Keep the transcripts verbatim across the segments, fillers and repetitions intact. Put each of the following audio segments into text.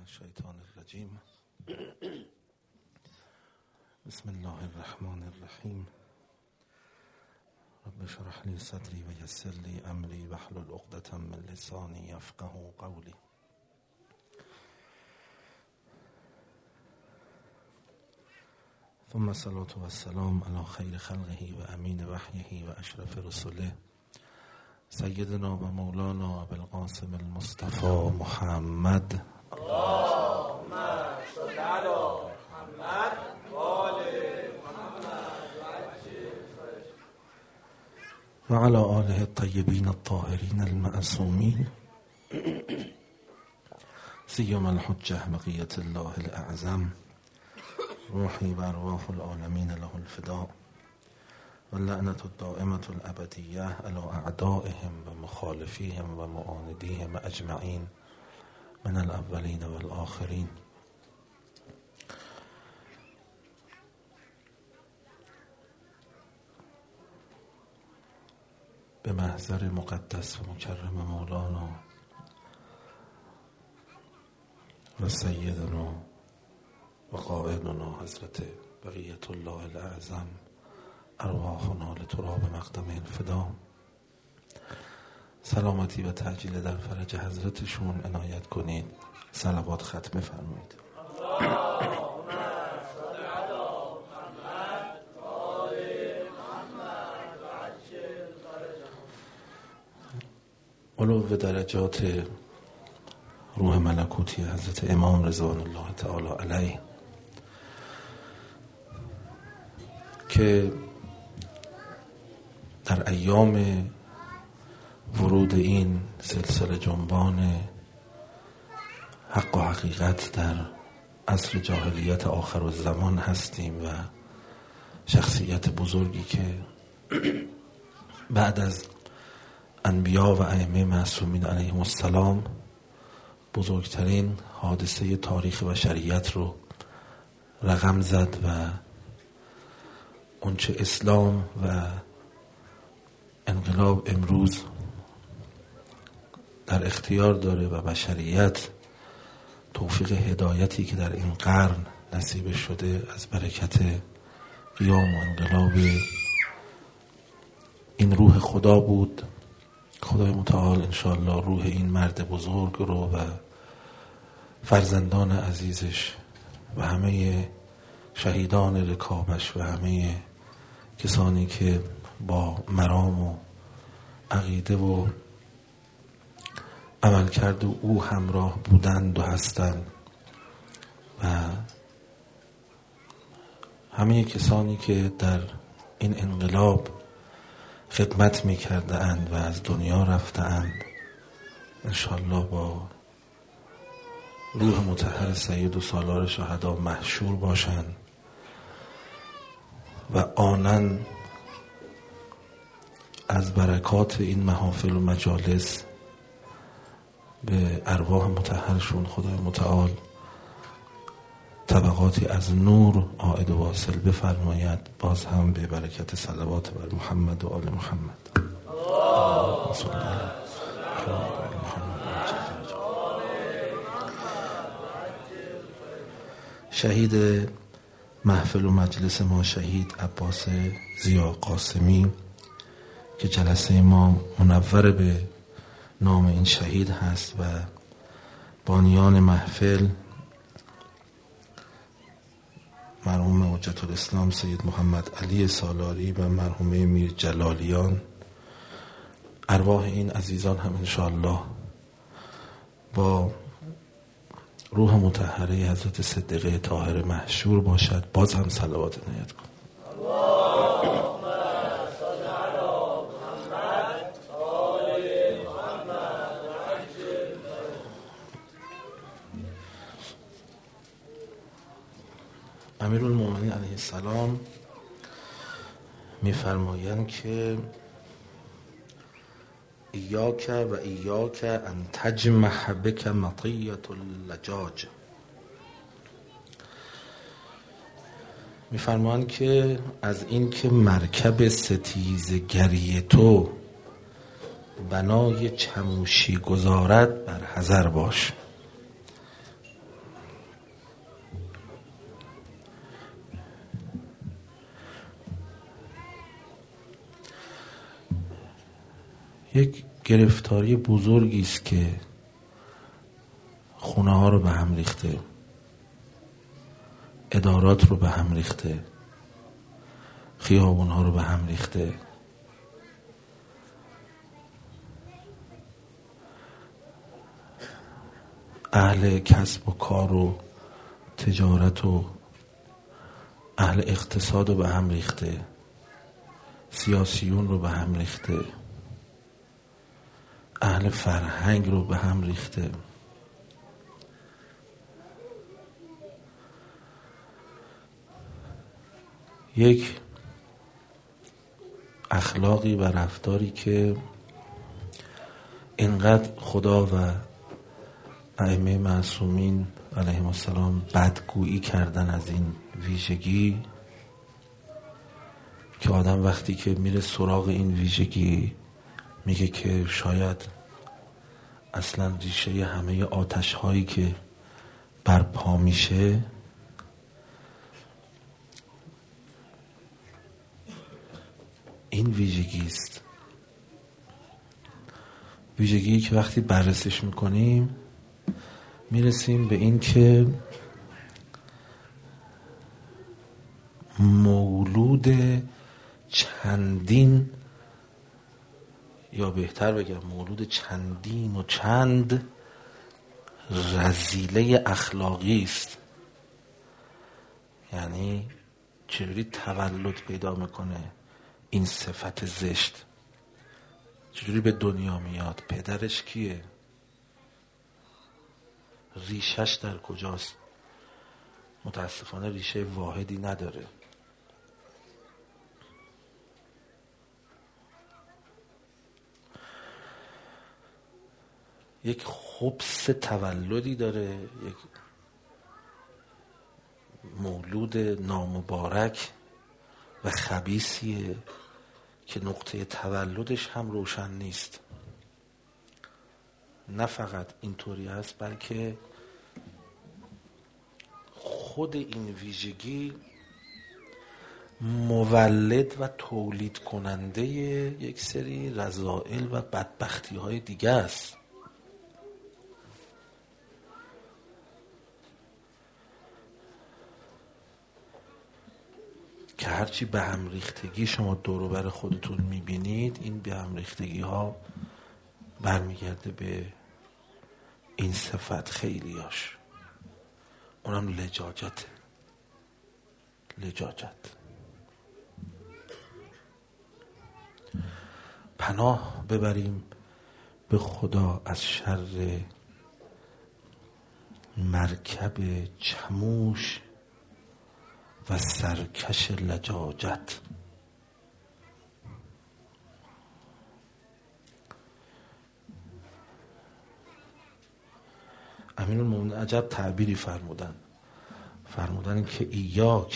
الشیطان الرجیم. بسم الله الرحمن الرحیم. رب اشرح لی صدری و یسر لی امری واحلل عقدة من لسانی یفقهوا قولی. ثم الصلاة والسلام علی خیر خلقه و امین وحیه و اشرف رسله سیدنا و مولانا ابوالقاسم المصطفى محمد اللهم صل علی محمد و آل محمد و علی آله الطیبین الطاهرین المعصومین سیما الحجة بقیة الله الاعظم روحی و ارواح العالمین له الفداء و اللعنة الدائمة الابدیة علی اعدائهم و مخالفیهم و معاندیهم اجمعین من الاولین و الاخرین. به محضر مقدس و مکرم مولانا و سیدنا و قائدنا حضرت بقیت الله الاعظم ارواحنا لتراب مقدم الفدا سلامتی و تعجیل در فرج حضرتشون عنایت کنید. صلوات ختمه فرمایید. علو درجات روح ملکوتی حضرت امام رضوان الله تعالی علیه که در ایام ورود این سلسله جنبان حق و حقیقت در عصر جاهلیت آخر الزمان هستیم و شخصیت بزرگی که بعد از انبیا و ائمه معصومین علیهم السلام بزرگترین حادثه تاریخ بشریت رو رقم زد و اونچه اسلام و انقلاب امروز در اختیار داره و بشریت توفیق هدایتی که در این قرن نصیب شده از برکت قیام و انقلاب این روح خدا بود. خدای متعال انشاءالله روح این مرد بزرگ رو و فرزندان عزیزش و همه شهیدان رکابش و همه کسانی که با مرام و عقیده و عملکرد او همراه بودند و هستند و همه کسانی که در این انقلاب خدمت می کرده اند و از دنیا رفته اند انشاءالله با روح مطهر سید و سالار شهدا محشور باشند و آنن از برکات این محافل و مجالس به ارواح مطهرشون خدای متعال طبقاتی از نور عائد و واصل بفرماید. باز هم به برکت صلوات بر محمد و آل محمد. اللهم صل علی محمد. شهید محفل و مجلس ما شهید عباس ضیا قاسمی که جلسه ما منور به نام این شهید هست و بانیان محفل مرحوم حجت الاسلام سید محمد علی سالاری و مرحومه میر جلالیان، ارواح این عزیزان هم انشاءالله با روح مطهره حضرت صدیقه طاهره محشور باشد. باز هم صلوات عنایت کن. امیرالمومنین علیه السلام می‌فرمایند که ایاک و ایاک ان تجمح بک مطیة اللجاج. می‌فرمایند که از این که مرکب ستیزگری تو بنای چموشی گذارد بر حذر باش. یک گرفتاری بزرگی است که خونه ها رو به هم ریخته، ادارات رو به هم ریخته، خیابون ها رو به هم ریخته. اهل کسب و کار و تجارت و اهل اقتصاد رو به هم ریخته، سیاسیون رو به هم ریخته، اهل فرهنگ رو به هم ریخته. یک اخلاقی و رفتاری که اینقدر خدا و ائمه معصومین علیهم السلام بدگویی کردن از این ویژگی که آدم وقتی که میره سراغ این ویژگی میگه که شاید اصلا ریشه همه آتش هایی که برپا میشه این ویژگی است. ویژگی که وقتی بررسیش میکنیم میرسیم به این که مولود چندین، یا بهتر بگم مولود چندین و چند رذیله اخلاقی است. یعنی چجوری تولد پیدا میکنه این صفت زشت؟ چجوری به دنیا میاد؟ پدرش کیه؟ ریشش در کجاست؟ متاسفانه ریشه واحدی نداره. یک خبث تولدی داره، یک مولود نامبارک و خبیثیه که نقطه تولدش هم روشن نیست. نه فقط اینطوری است بلکه خود این ویژگی مولد و تولید کننده یک سری رذائل و بدبختی های دیگه است. که هرچی به هم ریختگی شما دور و بر خودتون میبینید، این به هم ریختگی ها برمیگرده به این صفت خیلیاش، اونم لجاجت. لجاجت. پناه ببریم به خدا از شر مرکب چموش و سرکش لجاجت. امیرالمومنین عجب تعبیری فرمودن. فرمودن که ایاک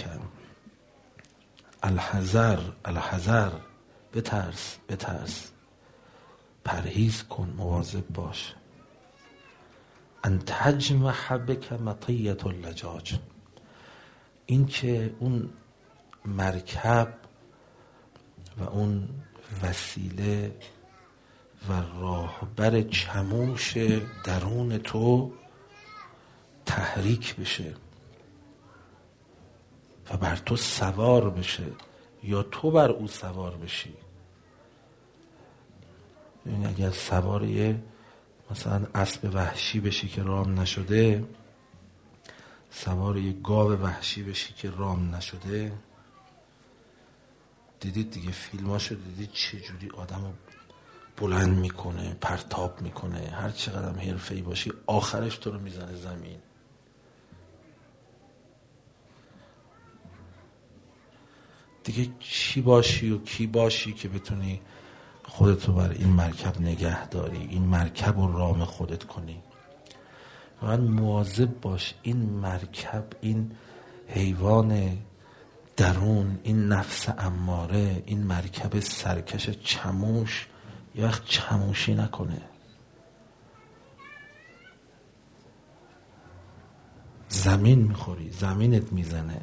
الحذر الحذر، بترس بترس، پرهیز کن، مواظب باش، ان تجمح بک مطیة اللجاج، این که اون مرکب و اون وسیله و راهبر چموش درون تو تحریک بشه و بر تو سوار بشه یا تو بر او سوار بشی. یعنی اگر سوار یه مثلا اسب وحشی بشی که رام نشده، سوار یه گاو وحشی بشی که رام نشده، دیدید دیگه فیلماشو دیدید چجوری آدمو بلند میکنه، پرتاب میکنه، هر چقدر هم حرفه‌ای باشی آخرش تو رو میزنه زمین. دیگه چی باشی و کی باشی که بتونی خودتو بر این مرکب نگه داری، این مرکب رو رام خودت کنی. من مواظب باش این مرکب، این حیوان درون، این نفس اماره، این مرکب سرکش چموش یه وقت چموشی نکنه، زمین میخوری، زمینت میزنه.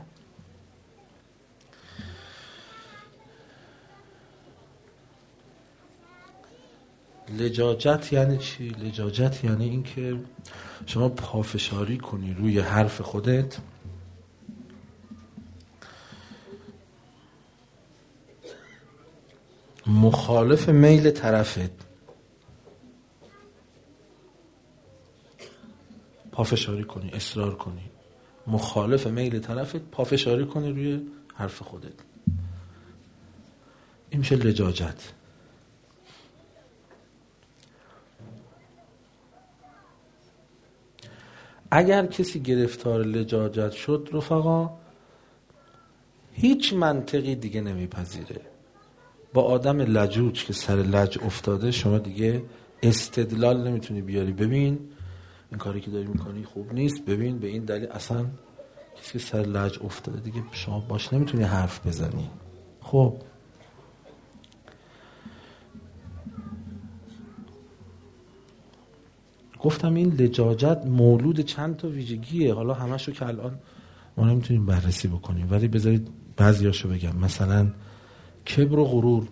لجاجت یعنی چی؟ لجاجت یعنی این که شما پافشاری کنی روی حرف خودت، مخالف میل طرفت، پافشاری کنی، اصرار کنی مخالف میل طرفت، پافشاری کنی روی حرف خودت. این میشه لجاجت. اگر کسی گرفتار لجاجت شد رفقا، هیچ منطقی دیگه نمیپذیره. با آدم لجوج که سر لج افتاده شما دیگه استدلال نمیتونی بیاری. ببین این کاری که داری میکنی خوب نیست، ببین به این دلیل. اصلا کسی که سر لج افتاده دیگه شما باش نمیتونی حرف بزنی. خب گفتم این لجاجت مولود چند تا ویژگیه، حالا همشو که الان ما نمیتونیم بررسی بکنیم، ولی بذارید بعضیاشو بگم. مثلا کبر و غرور.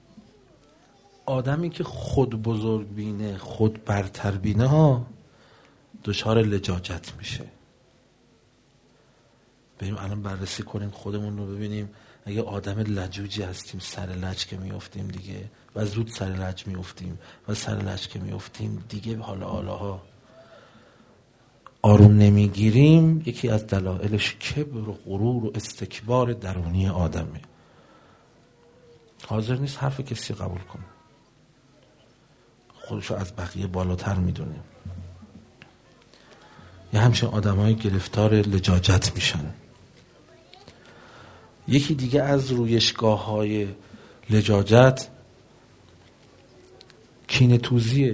آدمی که خود بزرگ بینه، خود برتر بینه ها، دچار لجاجت میشه. بریم الان بررسی کنیم خودمون رو، ببینیم اگه آدم لجوجی هستیم سر لج که میافتیم دیگه، و زود سر لج میافتیم و سر لج که میافتیم دیگه حالا حالاها آروم نمیگیریم. یکی از دلایلش کبر و غرور و استکبار درونی آدمه. حاضر نیست حرف کسی قبول کنه، خودشو از بقیه بالاتر میدونه. یه همچین آدمای گرفتار لجاجت میشن. یکی دیگه از رویشگاه های لجاجت کینه توزیه.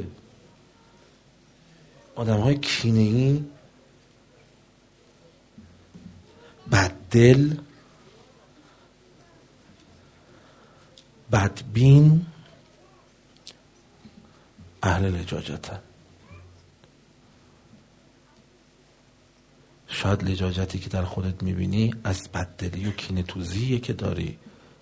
آدم های کینه‌ای، بددل، بدبین، اهل لجاجتن. شاید لجاجتی که در خودت میبینی از بددلی و کینه توزیه که داری.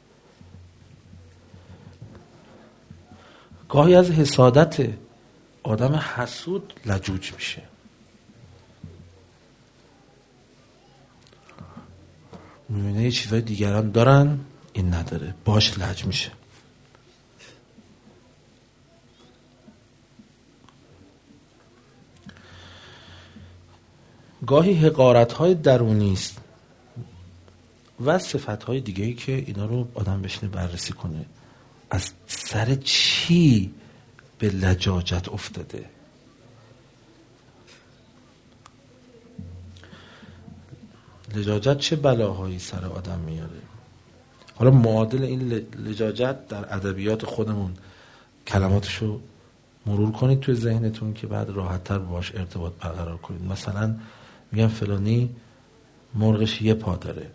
گاهی از حسادت. آدم حسود لجوج میشه. میبینه یه چیزای دیگران دارن این نداره، باش لج میشه. گاهی حقارت‌های درونی است و صفت‌های دیگه‌ای که اینا رو آدم بشینه بررسی کنه. از سر چی به لجاجت افتاده؟ لجاجت چه بلاهایی سر آدم میاره؟ حالا معادل این لجاجت در ادبیات خودمون کلماتشو مرور کنید توی ذهنتون که بعد راحت‌تر باهاش ارتباط برقرار کنید. مثلا میگم فلانی مرغش یه پا داره،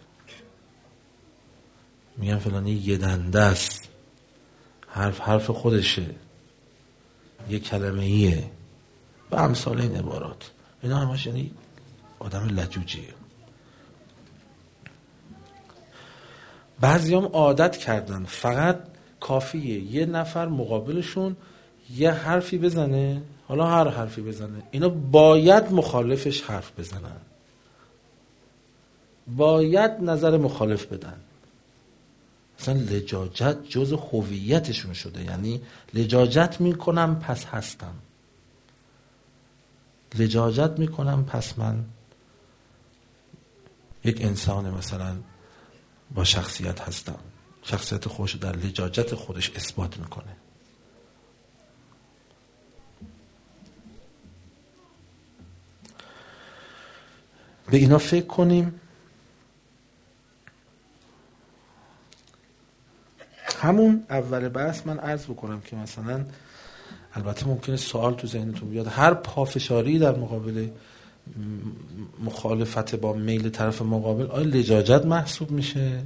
میگم فلانی یه دنده است، حرف حرف خودشه، یه کلمه ایه، به امثال این عبارات. اینا همش یعنی آدم لجوجیه. بعضی هم عادت کردن فقط کافیه یه نفر مقابلشون یه حرفی بزنه، حالا هر حرفی بزنه، اینا باید مخالفش حرف بزنن، باید نظر مخالف بدن. مثلا لجاجت جز هویتشون شده. یعنی لجاجت میکنم پس هستم، لجاجت میکنم پس من یک انسان مثلا با شخصیت هستم. شخصیت خودش در لجاجت خودش اثبات میکنه. به اینا فکر کنیم. همون اول بحث من عرض بکنم که مثلا البته ممکنه سوال تو ذهنتون بیاد، هر پافشاری در مقابل مخالفت با میل طرف مقابل آیا لجاجت محسوب میشه؟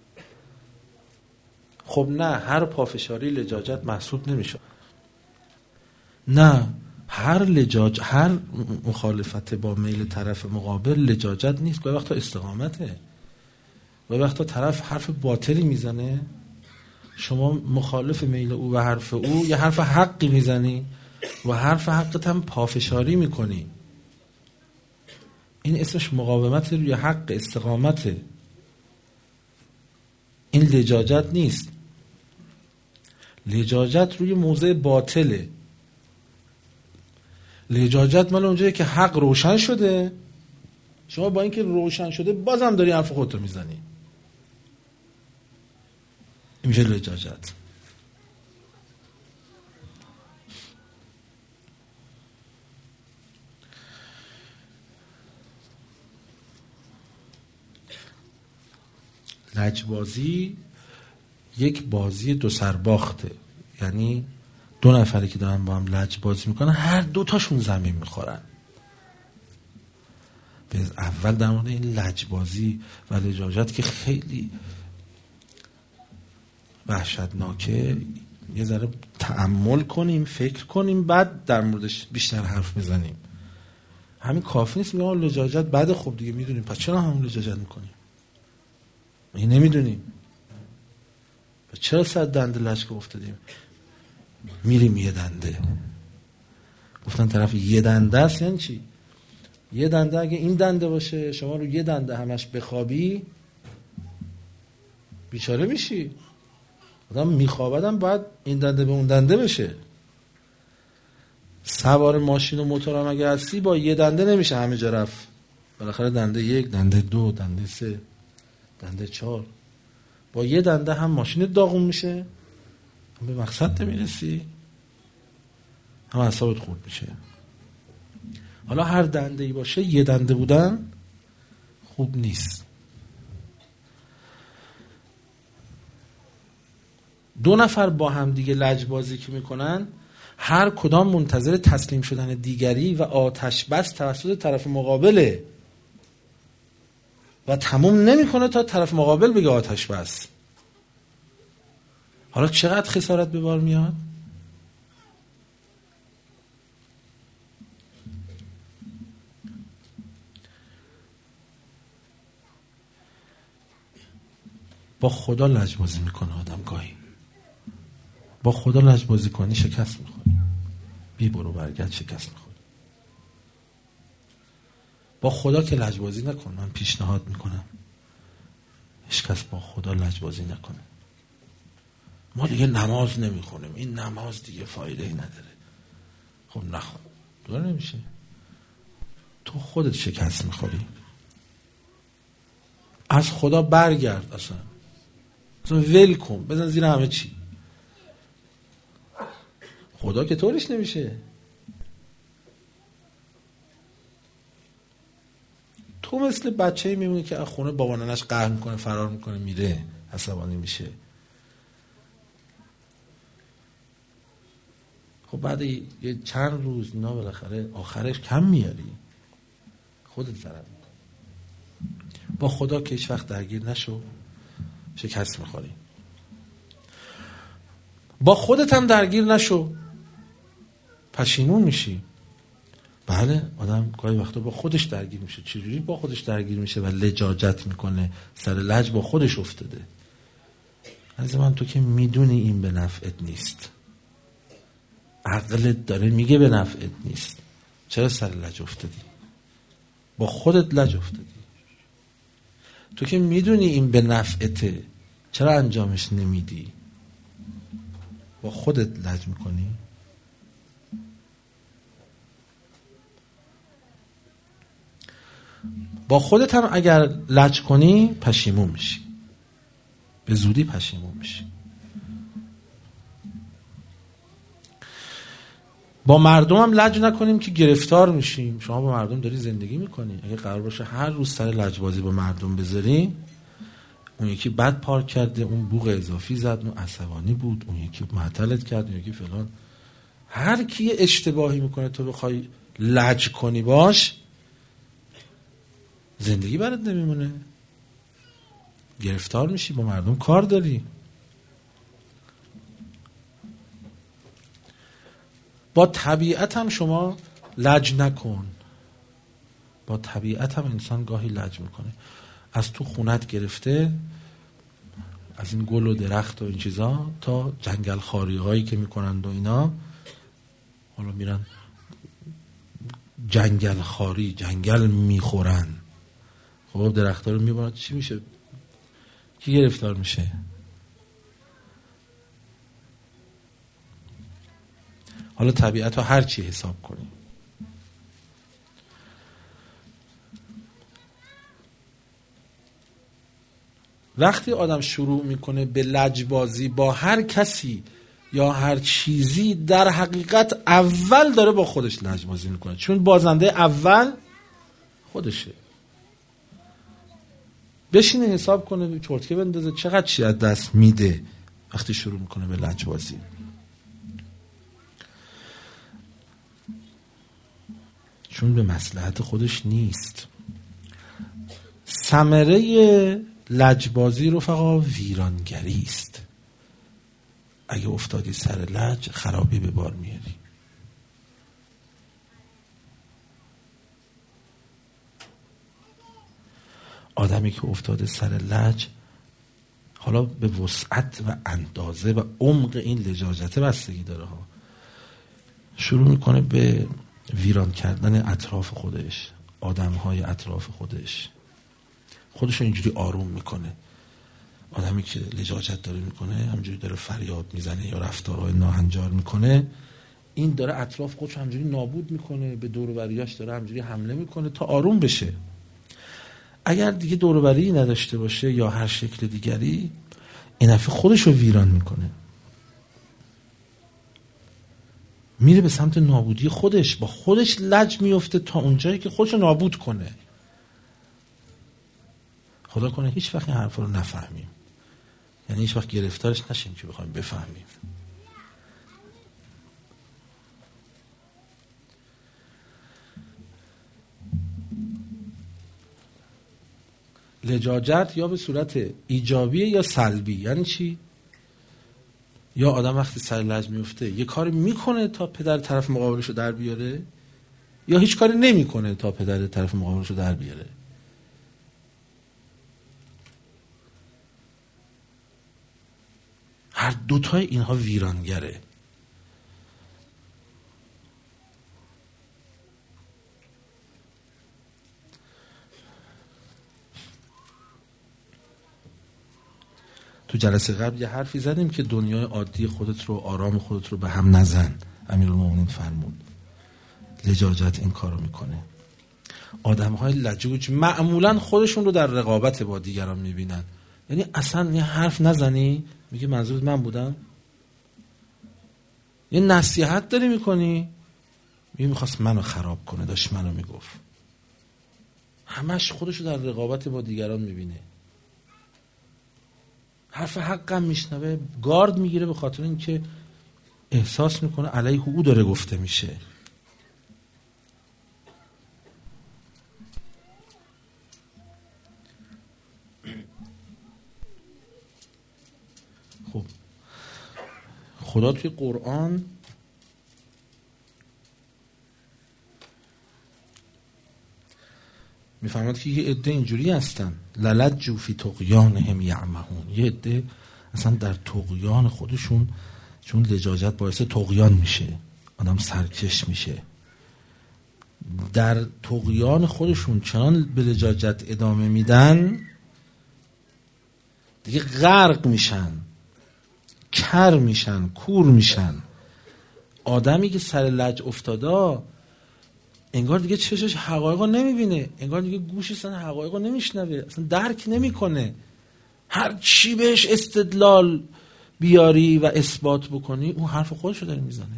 خب نه، هر پافشاری لجاجت محسوب نمیشه. نه، هر لجاج هر مخالفت با میل طرف مقابل لجاجت نیست. گاهی وقتا استقامته. گاهی وقتا طرف حرف باطلی میزنه، شما مخالف میل او و حرف او یه حرف حقی میزنی و حرف حقت هم پافشاری میکنی. این اسمش مقاومت روی حق، استقامته. این لجاجت نیست. لجاجت روی موضع باطله. لجاجت مال اونجایی که حق روشن شده، شما با اینکه روشن شده بازم داری حرف خودتو میزنی. این میشه لجاجت. لجبازی یک بازی دو سرباخته، یعنی دو نفری که دارن با هم لج بازی میکنن هر دو تاشون زمین میخورن. به اول در مورد این لج بازی و لجاجت که خیلی وحشتناکه یه ذره تأمل کنیم، فکر کنیم، بعد در موردش بیشتر حرف میزنیم. همین کافی نیست میگم لجاجت بعد خوب دیگه میدونیم، پس چرا همون لجاجت میکنیم؟ این نمیدونیم پس چرا صد دنده لج افتادیم؟ میریم یه دنده. گفتن طرف یه دنده است یعنی چی؟ یه دنده اگه این دنده باشه شما رو یه دنده همش بخوابی بیچاره میشی. آدم میخوابدم باید این دنده به اون دنده بشه. سوار ماشین و موتور هم اگه هستی با یه دنده نمیشه همه جا رفت. بالاخره دنده یک، دنده دو، دنده سه، دنده چهار. با یه دنده هم ماشین داغون میشه، هم به مقصد نمیرسی، هم اعصابت خورد میشه. حالا هر دنده ای باشه یه دنده بودن خوب نیست. دو نفر با هم دیگه لجبازی که میکنن هر کدام منتظر تسلیم شدن دیگری و آتش بس توسط طرف مقابله و تموم نمیکنه تا طرف مقابل بگه آتش بس. حالا چقدر خسارت به بار میاد؟ با خدا لجبازی میکنه آدم گاهی. با خدا لجبازی کنی شکست میخوری. بی برو برگرد شکست میخوری. با خدا که لجبازی نکن. من پیشنهاد میکنم هیچ کس با خدا لجبازی نکنه. ما دیگه نماز نمیخونیم، این نماز دیگه فایده ای نداره. خب نخون، دور نمیشه. تو خودت شکست میخوری. از خدا برگرد، اصلا اصلا ول کن، بزن زیر همه چی. خدا که طورش نمیشه. تو مثل بچه‌ای میمونی که از خونه بابا ننش قهر میکنه، فرار میکنه، میره، عصبانی میشه. خب بعد یه چند روز اینا بالاخره آخرش کم میاری، خودت ضرر میکنی. با خدا که هیچ وقت درگیر نشو، شکست میخوری. با خودت هم درگیر نشو، پشیمون میشی. بله آدم گاهی وقتا با خودش درگیر میشه. چجوری با خودش درگیر میشه و لجاجت میکنه؟ سر لج با خودش افتاده. از من تو که میدونی این به نفعت نیست، عقلت داره میگه به نفعت نیست، چرا سر لج افتادی؟ با خودت لج افتادی. تو که میدونی این به نفعته، چرا انجامش نمیدی؟ با خودت لج میکنی. با خودت هم اگر لج کنی پشیمون میشی، به زودی پشیمون میشی. با مردم هم لج نکنیم که گرفتار میشیم. شما با مردم داری زندگی میکنی، اگه قرار باشه هر روز سر لجبازی با مردم بذاری، اون یکی بد پارک کرده، اون بوق اضافی زد، اون عصبانی بود، اون یکی معطلت کرد، اون یکی فلان. هر کی اشتباهی میکنه تو بخوای لج کنی باش، زندگی برات نمیمونه، گرفتار میشی، با مردم کار داری. با طبیعت هم شما لج نکن. با طبیعت هم انسان گاهی لج میکنه. از تو خونت گرفته از این گل و درخت و این چیزا تا جنگل خاری هایی که میکنند و اینا، حالا میرن جنگل خاری، جنگل میخورن. خب درخت ها رو میبرن، چی میشه؟ کی گرفتار میشه؟ حالا طبیعت رو هر چی حساب کنیم، وقتی آدم شروع میکنه به لجبازی با هر کسی یا هر چیزی، در حقیقت اول داره با خودش لجبازی میکنه، چون بازنده اول خودشه. بشینه حساب کنه، چرتکه بندازه چقدر چی از دست میده وقتی شروع میکنه به لجبازی. چون به مصلحت خودش نیست. ثمره لجبازی رفقا ویرانگری است. اگه افتادی سر لج، خرابی به بار میاری. آدمی که افتاده سر لج، حالا به وسعت و اندازه و عمق این لجاجت بستگی داره ها، شروع میکنه به ویران کردن اطراف خودش، آدمهای اطراف خودش، خودش اینجوری آروم میکنه. آدمی که لجاجت داره میکنه، همجوری داره فریاد میزنه یا رفتارهای ناهنجار میکنه، این داره اطراف خودش همجوری نابود میکنه، به دور و بریاش داره همجوری حمله میکنه تا آروم بشه. اگر دیگه دور و بری نداشته باشه یا هر شکل دیگری، این دفعه خودش رو ویران میکنه، میره به سمت نابودی خودش، با خودش لج میفته تا اونجایی که خودش رو نابود کنه. خدا کنه هیچ وقت این حرفا رو نفهمیم، یعنی هیچ وقت گرفتارش نشیم که بخوایم بفهمیم. لجاجت یا به صورت ایجابی یا سلبی. یعنی چی؟ یا آدم وقتی سر لج میفته یه کاری میکنه تا پدر طرف مقابلش رو در بیاره، یا هیچ کاری نمیکنه تا پدر طرف مقابلش رو در بیاره. هر دوتای اینها ویرانگره. تو جلسه قبل یه حرفی زدیم که دنیای عادی خودت رو، آرام خودت رو به هم نزن. امیرالمومنین فرمود لجاجت این کارو میکنه. آدم‌های لجوج معمولاً خودشون رو در رقابت با دیگران میبینن. یعنی اصلا یه حرف نزنی میگه منظورت من بودم، یه نصیحت داری میکنی میگه میخواست منو خراب کنه، داشت منو میگفت. همش خودشو در رقابت با دیگران میبینه. حرف حقم میشنوه گارد میگیره، به خاطر اینکه احساس میکنه علیه او داره گفته میشه. خب خدا توی قرآن میفرماد که یه عده اینجوری هستن، للجوا فی طغیانهم یعمهون. یه عده اصلا در طغیان خودشون، چون لجاجت باعث طغیان میشه، آدم سرکش میشه، در طغیان خودشون چنان به لجاجت ادامه میدن دیگه غرق میشن، کر میشن، کور میشن. آدمی که سر لج افتاده انگار دیگه چشش حقایقو نمیبینه، انگار دیگه گوشش اصلا حقایقو نمیشنوه، اصلا درک نمیکنه. هر چی بهش استدلال بیاری و اثبات بکنی اون حرف خودشو داره میزنه.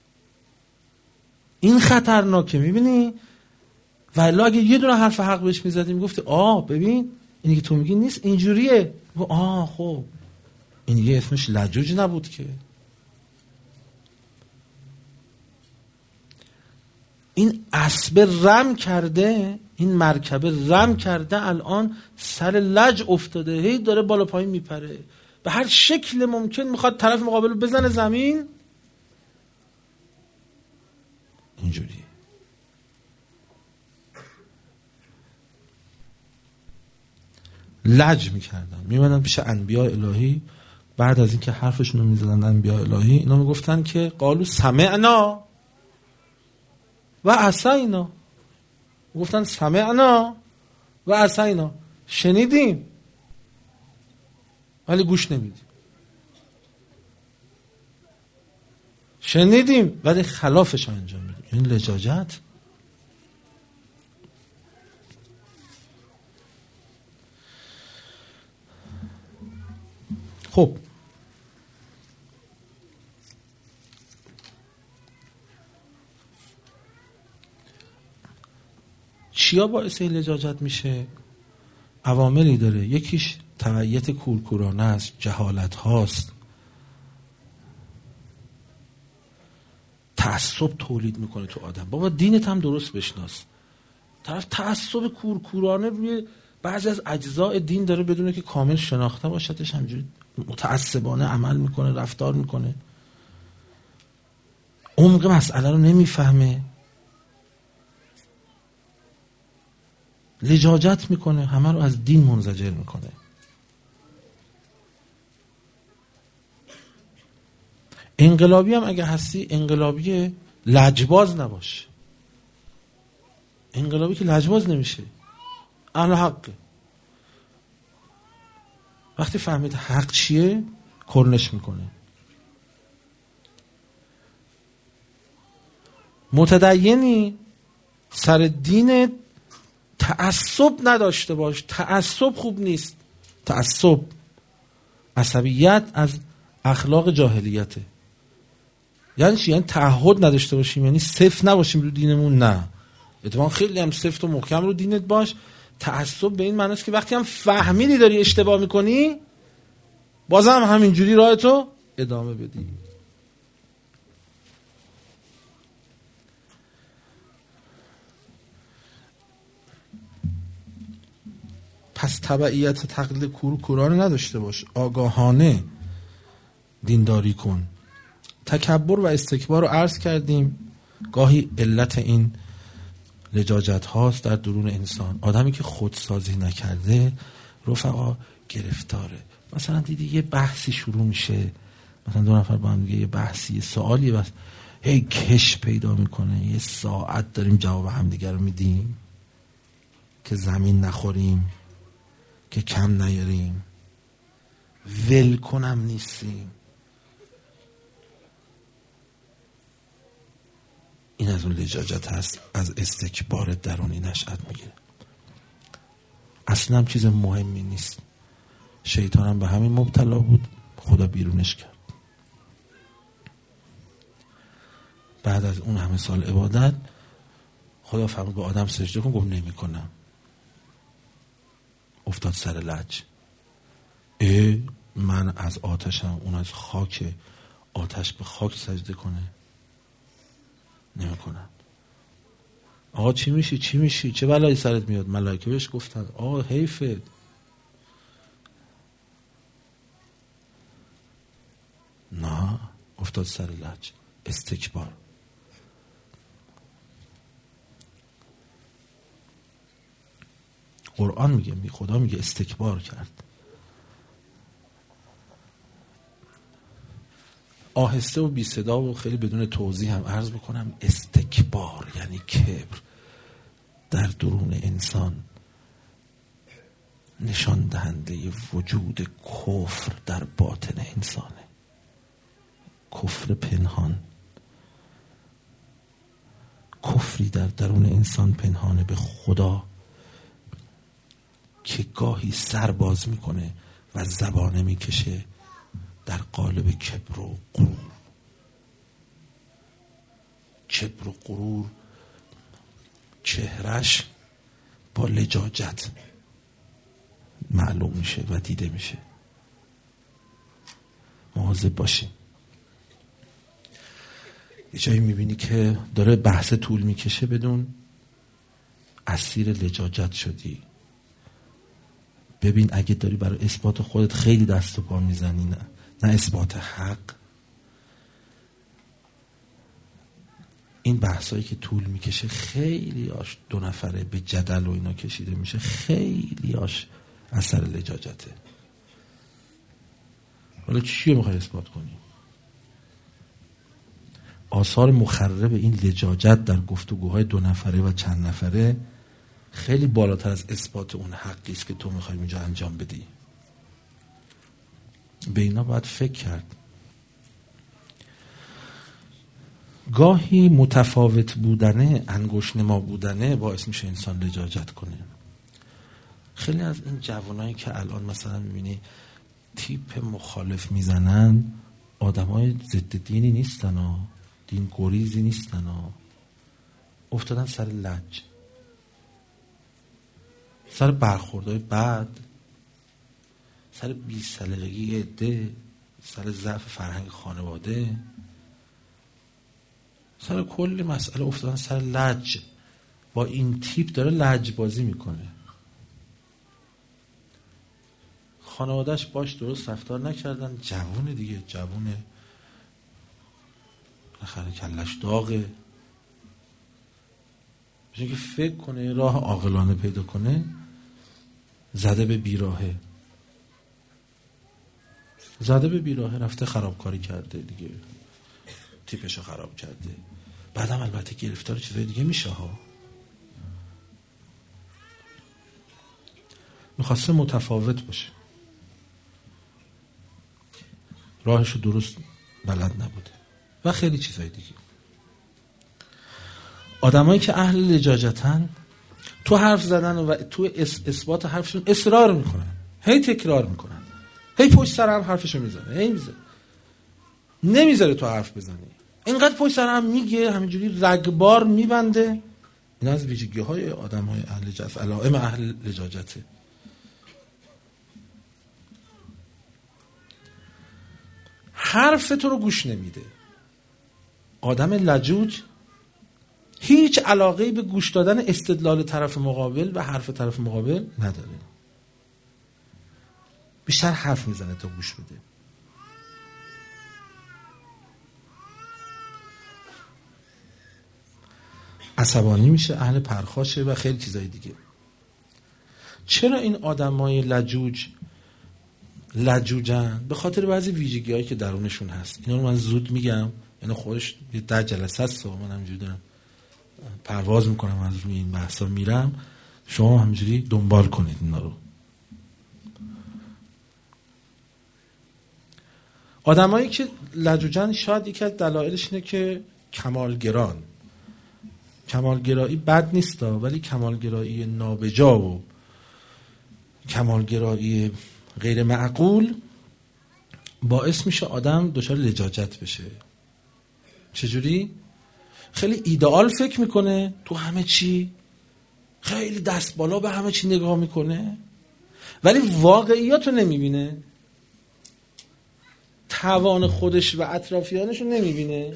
این خطرناکه، میبینی؟ ولی اگه یه دونه حرف حق بهش میزدی میگفتی آه ببین اینی که تو میگی نیست، اینجوریه. آه خب این دیگه اسمش لجوج نبود که. این اسب رم کرده، این مرکبه رم کرده، الان سر لج افتاده، هی داره بالا پایین میپره، به هر شکل ممکن میخواد طرف مقابل رو بزنه زمین. اینجوریه. لج میکردن، میمدن پیش انبیاء الهی، بعد از اینکه حرفشون رو میزدن انبیاء الهی، اینا میگفتن که قالو سمعنا و عصینا، گفتن سمعنا و عصینا، شنیدیم ولی گوش نمیدیم، شنیدیم ولی خلافش رو انجام میدیم. این لجاجت. خب چیا باعث لجاجت میشه؟ عواملی داره. یکیش تبعیت کورکورانه است، جهالت هاست، تعصب تولید میکنه تو آدم. بابا دینت هم درست بشناس. طرف تعصب کورکورانه روی بعضی از اجزاء دین داره بدونه که کامل شناخته باشدش، همجوری متعصبانه عمل میکنه، رفتار میکنه، عمق مسئله رو نمیفهمه، لجاجت میکنه، همه رو از دین منزجر میکنه. انقلابی هم اگه هستی، انقلابی لجباز نباش. انقلابی که لجباز نمیشه، اهل حقه. وقتی فهمید حق چیه کرنش میکنه. متدینی سر دین تعصب نداشته باش. تعصب خوب نیست. تعصب، عصبیت از اخلاق جاهلیته. یعنی چی؟ یعنی تعهد نداشته باشیم، یعنی صفر نباشیم رو دینمون. نه، اتفاقا خیلی هم سفت و محکم رو دینت باش. تعصب به این معنی است که وقتی هم فهمیدی داری اشتباه میکنی، بازم همینجوری راهتو ادامه بدی. پس تبعیت تقلید کورکورانه نداشته باش، آگاهانه دینداری کن. تکبر و استکبار رو عرض کردیم، گاهی علت این لجاجت هاست در درون انسان. آدمی که خودسازی نکرده رفقا گرفتاره. مثلا دیدی یه بحثی شروع میشه، مثلا دو نفر با هم دیگه یه بحثی، یه سوالی، بس هی کش پیدا میکنه، یه ساعت داریم جواب هم دیگه رو میدیم که زمین نخوریم، که کم نیاریم، ول کنم نیستیم. این از اون لجاجت هست، از استکبار درونی نشأت میگیره. اصلا هم چیز مهمی نیست. شیطان هم به همین مبتلا بود، خدا بیرونش کرد. بعد از اون همه سال عبادت خدا فرمود به آدم سجده کن، گفت نمی کنم. افتاد سر لج. اه من از آتشم، اون از خاک، آتش به خاک سجده کنه؟ نمی کنم. آقا چی میشی چی میشی چه بلایی سرت میاد؟ ملائکه بهش گفتن آقا حیفه. نه، افتاد سر لج، استکبار. قرآن میگه، می خدا میگه استکبار کرد. آهسته و بی صدا و خیلی بدون توضیح هم عرض بکنم، استکبار یعنی کبر در درون انسان، نشان دهنده وجود کفر در باطن انسانه. کفر پنهان، کفری در درون انسان پنهانه به خدا که گاهی سر باز میکنه و زبانه میکشه در قالب کبر و غرور. کبر و غرور چهرش با لجاجت معلوم میشه و دیده میشه. مواظب باشیم. یه جایی میبینی که داره بحث طول میکشه، بدون اسیر لجاجت شدی. ببین اگه داری برای اثبات خودت خیلی دست و پا میزنی، نه نه اثبات حق، این بحثایی که طول میکشه خیلی آش دو نفره به جدل و اینا کشیده میشه، خیلی آش از سر لجاجته. حالا چی میخوای اثبات کنی؟ آثار مخرب این لجاجت در گفتگوهای دو نفره و چند نفره خیلی بالاتر از اثبات اون حقی است که تو میخوای اینجا انجام بدی. به اینا باید فکر کرد. گاهی متفاوت بودنه، انگشت نما بودنه باعث میشه انسان لجاجت کنه. خیلی از این جوانایی که الان مثلا میبینی تیپ مخالف میزنن، آدمای ضد دینی نیستن ها، دین گریزی نیستن ها، افتادن سر لج، سر برخوردهای بد، سر بی‌سلیقگی عده، سر ضعف فرهنگ خانواده، سر کلی مسئله افتادن سر لج. با این تیپ داره لج بازی میکنه. خانوادهش باش درست رفتار نکردن، جوونه دیگه، جوونه بالاخره کلش داغه، بشه که فکر کنه راه عاقلانه پیدا کنه، زده به بیراهه، زده به بیراهه، رفته خرابکاری کرده دیگه، تیپشو خراب کرده. بعدم البته گرفتار چیزای دیگه میشه ها. میخواسته متفاوت باشه، راهشو درست بلد نبوده و خیلی چیزای دیگه. آدمایی که اهل لجاجتن تو حرف زدن و تو اثبات حرفشون اصرار میکنن، هی تکرار میکنن، هی پشت سر هم حرفشو میزنه، هی میزنه، نمیذاره تو حرف بزنی، اینقدر پشت سر هم میگه، همینجوری رگبار میبنده. این از ویژگی های آدم های اهل لجاجت، علائم اهل لجاجته. حرف تو رو گوش نمیده. آدم لجوج هیچ علاقه‌ای به گوش دادن استدلال طرف مقابل و حرف طرف مقابل نداره. بیشتر حرف میزنه تا گوش بده. عصبانی میشه، اهل پرخاشه و خیلی چیزای دیگه. چرا این آدمای لجوج لجوجن؟ به خاطر بعضی ویژگی‌هایی که درونشون هست. اینا رو من زود میگم، یعنی خودش یه ده جلسه است و من همینجوری دارم پرواز میکنم از روی این بحثا میرم، شما همینجوری دنبال کنید اینا رو. آدمایی که لجوجن شاید یکی از دلایلش اینه که کمالگران. کمالگرایی بد نیست ولی کمالگرایی نابجا و کمالگرایی غیر معقول باعث میشه آدم دچار لجاجت بشه. چجوری؟ خیلی ایدئال فکر میکنه تو همه چی، خیلی دست بالا به همه چی نگاه میکنه، ولی واقعیات رو نمیبینه، توان خودش و اطرافیانش رو نمیبینه.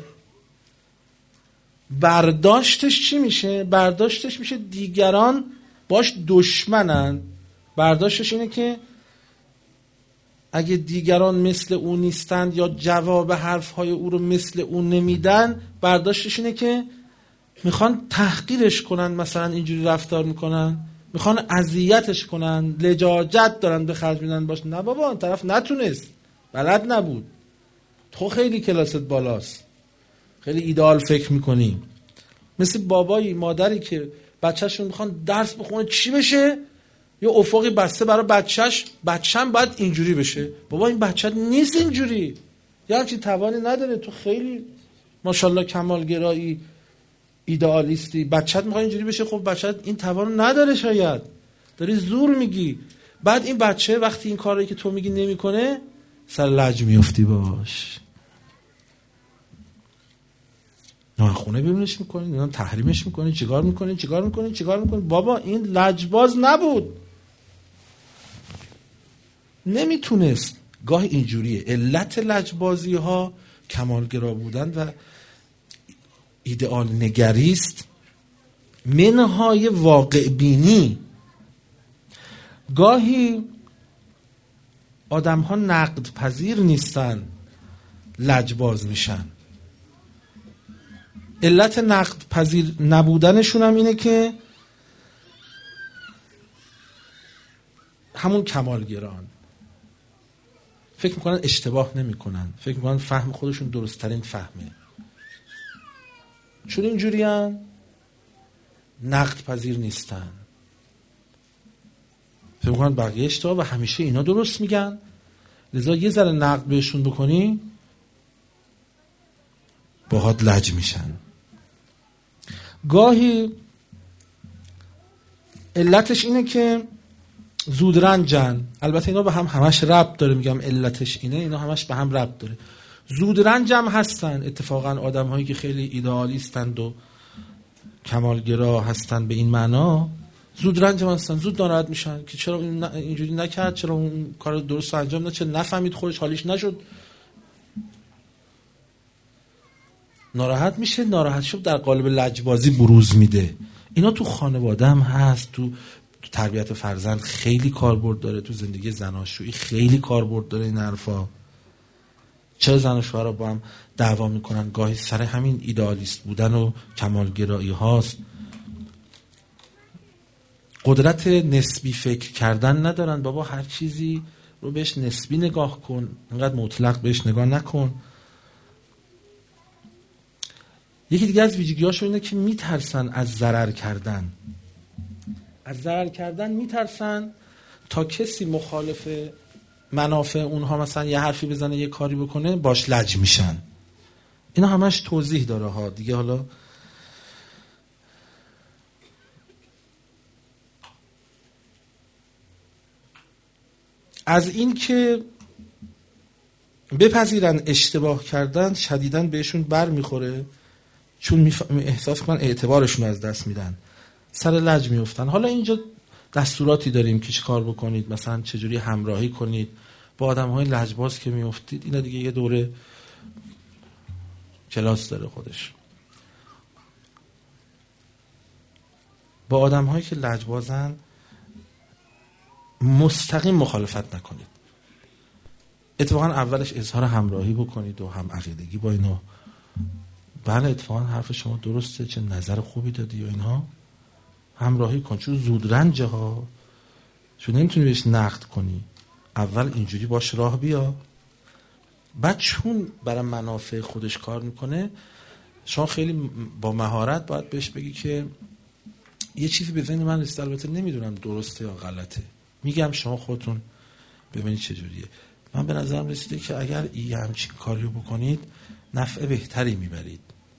برداشتش چی میشه؟ برداشتش میشه دیگران باش دشمنن. برداشتش اینه که اگه دیگران مثل او نیستند یا جواب حرفهای او رو مثل او نمیدن، برداشتش اینه که میخوان تحقیرش کنن، مثلا اینجوری رفتار میکنن، میخوان اذیتش کنن، لجاجت دارن به خرج میدن باش. نه بابا، اون طرف نتونست، بلد نبود، تو خیلی کلاست بالاست، خیلی ایدئال فکر میکنی. مثل بابایی مادری که بچهشون میخوان درس بخونه چی بشه، یا افقی بسته برای بچهش، بچه‌م باید اینجوری بشه. بابا این بچه نیست اینجوری، یا همچین توانی نداره، تو خیلی ماشاءالله کمالگرایی ایدئالیستی، بچه‌ت میخواد اینجوری بشه. خب بچه‌ت این توان نداره، شاید داری زور میگی. بعد این بچه وقتی این کاری که تو میگی نمیکنه، سر لج میافتی باش، ناخونه بیرونش میکنی، نمیدونم تحریمش میکنی، چیکار میکنی چیکار میکنی چیکار میکنی. بابا این لجباز نبود، نمیتونست. گاهی اینجوریه. علت لجبازی ها کمالگرا بودن و ایدئال نگریست، منهای واقع بینی. گاهی آدم ها نقد پذیر نیستن، لجباز میشن. علت نقد پذیر نبودنشون هم اینه که همون کمالگران فکر میکنن اشتباه نمیکنن، فکر میکنن فهم خودشون درست ترین فهمه، چون اینجوری هم نقد پذیر نیستن، فکر میکنن بقیه اشتباه و همیشه اینا درست میگن، لذا یه ذره نقد بهشون بکنی باهات لج میشن. گاهی علتش اینه که زودرنجن، البته اینا به هم همش ربط داره، میگم علتش اینه، اینا همش به هم ربط داره. زودرنج هم هستن اتفاقا آدم هایی که خیلی ایدئالیستند و کمالگرا هستن، به این معنا زودرنج هم هستن، زود ناراحت میشن که چرا اینجوری نکرد، چرا اون کار درست انجام نداد، چرا نفهمید خودش حالیش نشد، ناراحت میشه. ناراحت شد در قالب لجبازی بروز میده. اینا تو خانواده هم هست، تو تربیت فرزند خیلی کاربرد داره، تو زندگی زناشویی خیلی کاربرد داره این حرفا. چرا زن و شوهر با هم دعوا میکنن؟ گاهی سر همین ایدئالیست بودن و کمالگرایی هاست. قدرت نسبی فکر کردن ندارن، بابا هر چیزی رو بهش نسبی نگاه کن، انقدر مطلق بهش نگاه نکن. یکی دیگه از ویژگی‌هاشون اینه که میترسن از ضرر کردن. از ضرر کردن میترسن تا کسی مخالف منافع اونها مثلا یه حرفی بزنه، یه کاری بکنه، باش لج میشن. اینا همش توضیح داره ها دیگه. حالا از این که بپذیرن اشتباه کردن شدیداً بهشون بر میخوره، چون احساس کنن اعتبارشون از دست میدن، سر لج میفتن. حالا اینجا دستوراتی داریم که چی کار بکنید، مثلا چجوری همراهی کنید با آدم های لجباز که میافتید. اینا دیگه یه دوره کلاس داره خودش. با آدم هایی که لجبازن مستقیم مخالفت نکنید. اتفاقا اولش اظهار همراهی بکنید و هم عقیدگی با اینا. بله اتفاقا حرف شما درسته، چه نظر خوبی دادی و اینها، همراهی کن، چون زودرنجه ها، چون نمیتونی بهش نقد کنی. اول اینجوری باش راه بیا، بعد چون برای منافع خودش کار میکنه شما خیلی با مهارت باید بهش بگی که یه چیزی به ذهن من رسید، البته نمیدونم درسته یا غلطه، میگم شما خودتون ببینید چجوریه. من به نظرم رسیده که اگر این همچین کاریو بکنید نفع بهتری میبرید.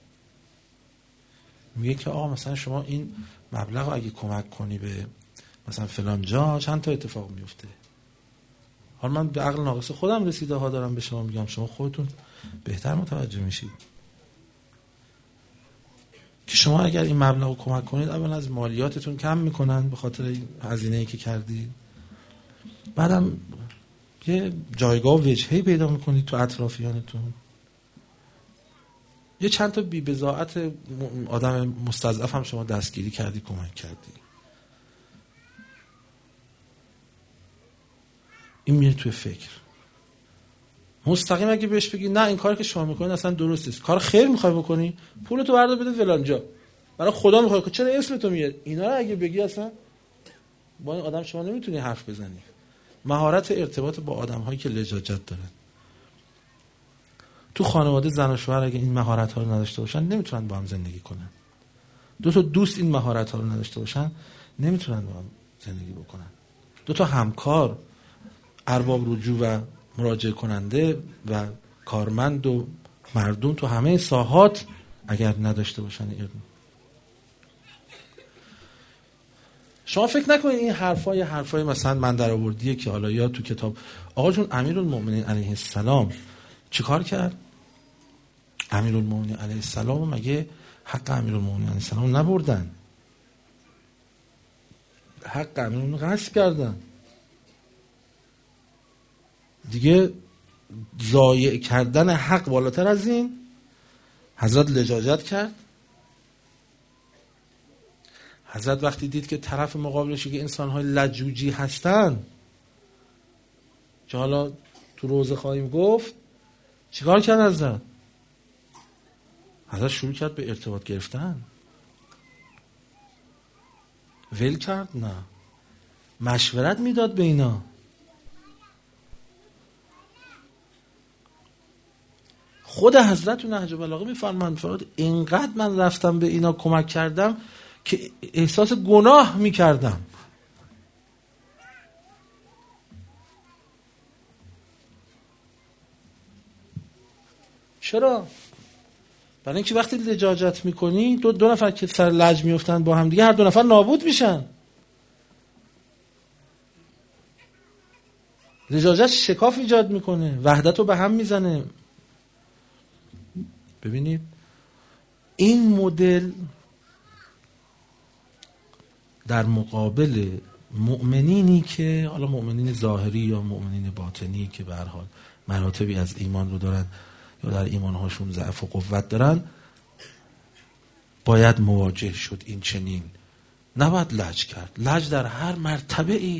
میگه که آقا مثلا شما این مبلغ اگه کمک کنی به مثلا فلان جا چند تا اتفاق میفته. حالا من به عقل ناقص خودم رسیده ها دارم به شما میگم، شما خودتون بهتر متوجه میشید که شما اگر این مبلغ رو کمک کنید اول از مالیاتتون کم میکنن به خاطر هزینه‌ای که کردید، بعدم یه جایگاه و وجهی پیدا میکنید تو اطرافیانتون، یه چند تا بی بضاعت آدم مستضعف هم شما دستگیری کردی، کمک کردی. این میره توی فکر. مستقیم اگه بهش بگی نه این کاری که شما میکنید اصلا درست نیست، کار خیر میخوای بکنی، پولتو بردار بده فلانجا، برای خدا میخوای، چرا اسمتو میاد، اینا رو اگه بگی اصلا با این آدم شما نمیتونی حرف بزنی. مهارت ارتباط با آدم هایی که لجاجت دارن. تو خانواده زن و شوهر اگه این مهارت ها رو نداشته باشن نمیتونن با هم زندگی کنن. دو تا دوست این مهارت ها رو نداشته باشن نمیتونن با هم زندگی بکنن. دو تا همکار، ارباب رجوع و مراجعه کننده و کارمند و مردم تو همه ساحات اگر نداشته باشن این. شما فکر نکنید این حرفای حرفای مثلا من در آوردیه که حالا یا تو کتاب. آقا جون امیرالمومنین علیه السلام چیکار کرد؟ امیرالمومنین علیه السلام مگه حق امیرالمومنین علیه السلام نبردن؟ حق امیرالمومنین غصب کردن. دیگه ضایع کردن حق بالاتر از این. حضرت لجاجت کرد. حضرت وقتی دید که طرف مقابلش که انسان‌های لجوجی هستن که حالا تو روزه خواهیم گفت، چیکار کرد حضرت؟ حضرت شروع کرد به ارتباط گرفتن. ول کرد؟ نه. مشورت میداد به اینا. خود حضرت نهج البلاغه میفرمایند فقط اینقدر من رفتم به اینا کمک کردم که احساس گناه میکردم. چرا؟ برای اینکه وقتی لجاجت میکنی دو, دو نفر که سر لج میفتن با هم دیگه، هر دو نفر نابود میشن. لجاجت شکاف ایجاد میکنه، وحدت رو به هم میزنه. ببینید این مدل در مقابل مؤمنینی که حالا مؤمنین ظاهری یا مؤمنین باطنی که به هر حال مراتبی از ایمان رو دارن یا در ایمانهاشون ضعف و قوت دارن، باید مواجه شد. این چنین نباید لج کرد. لج در هر مرتبه ای.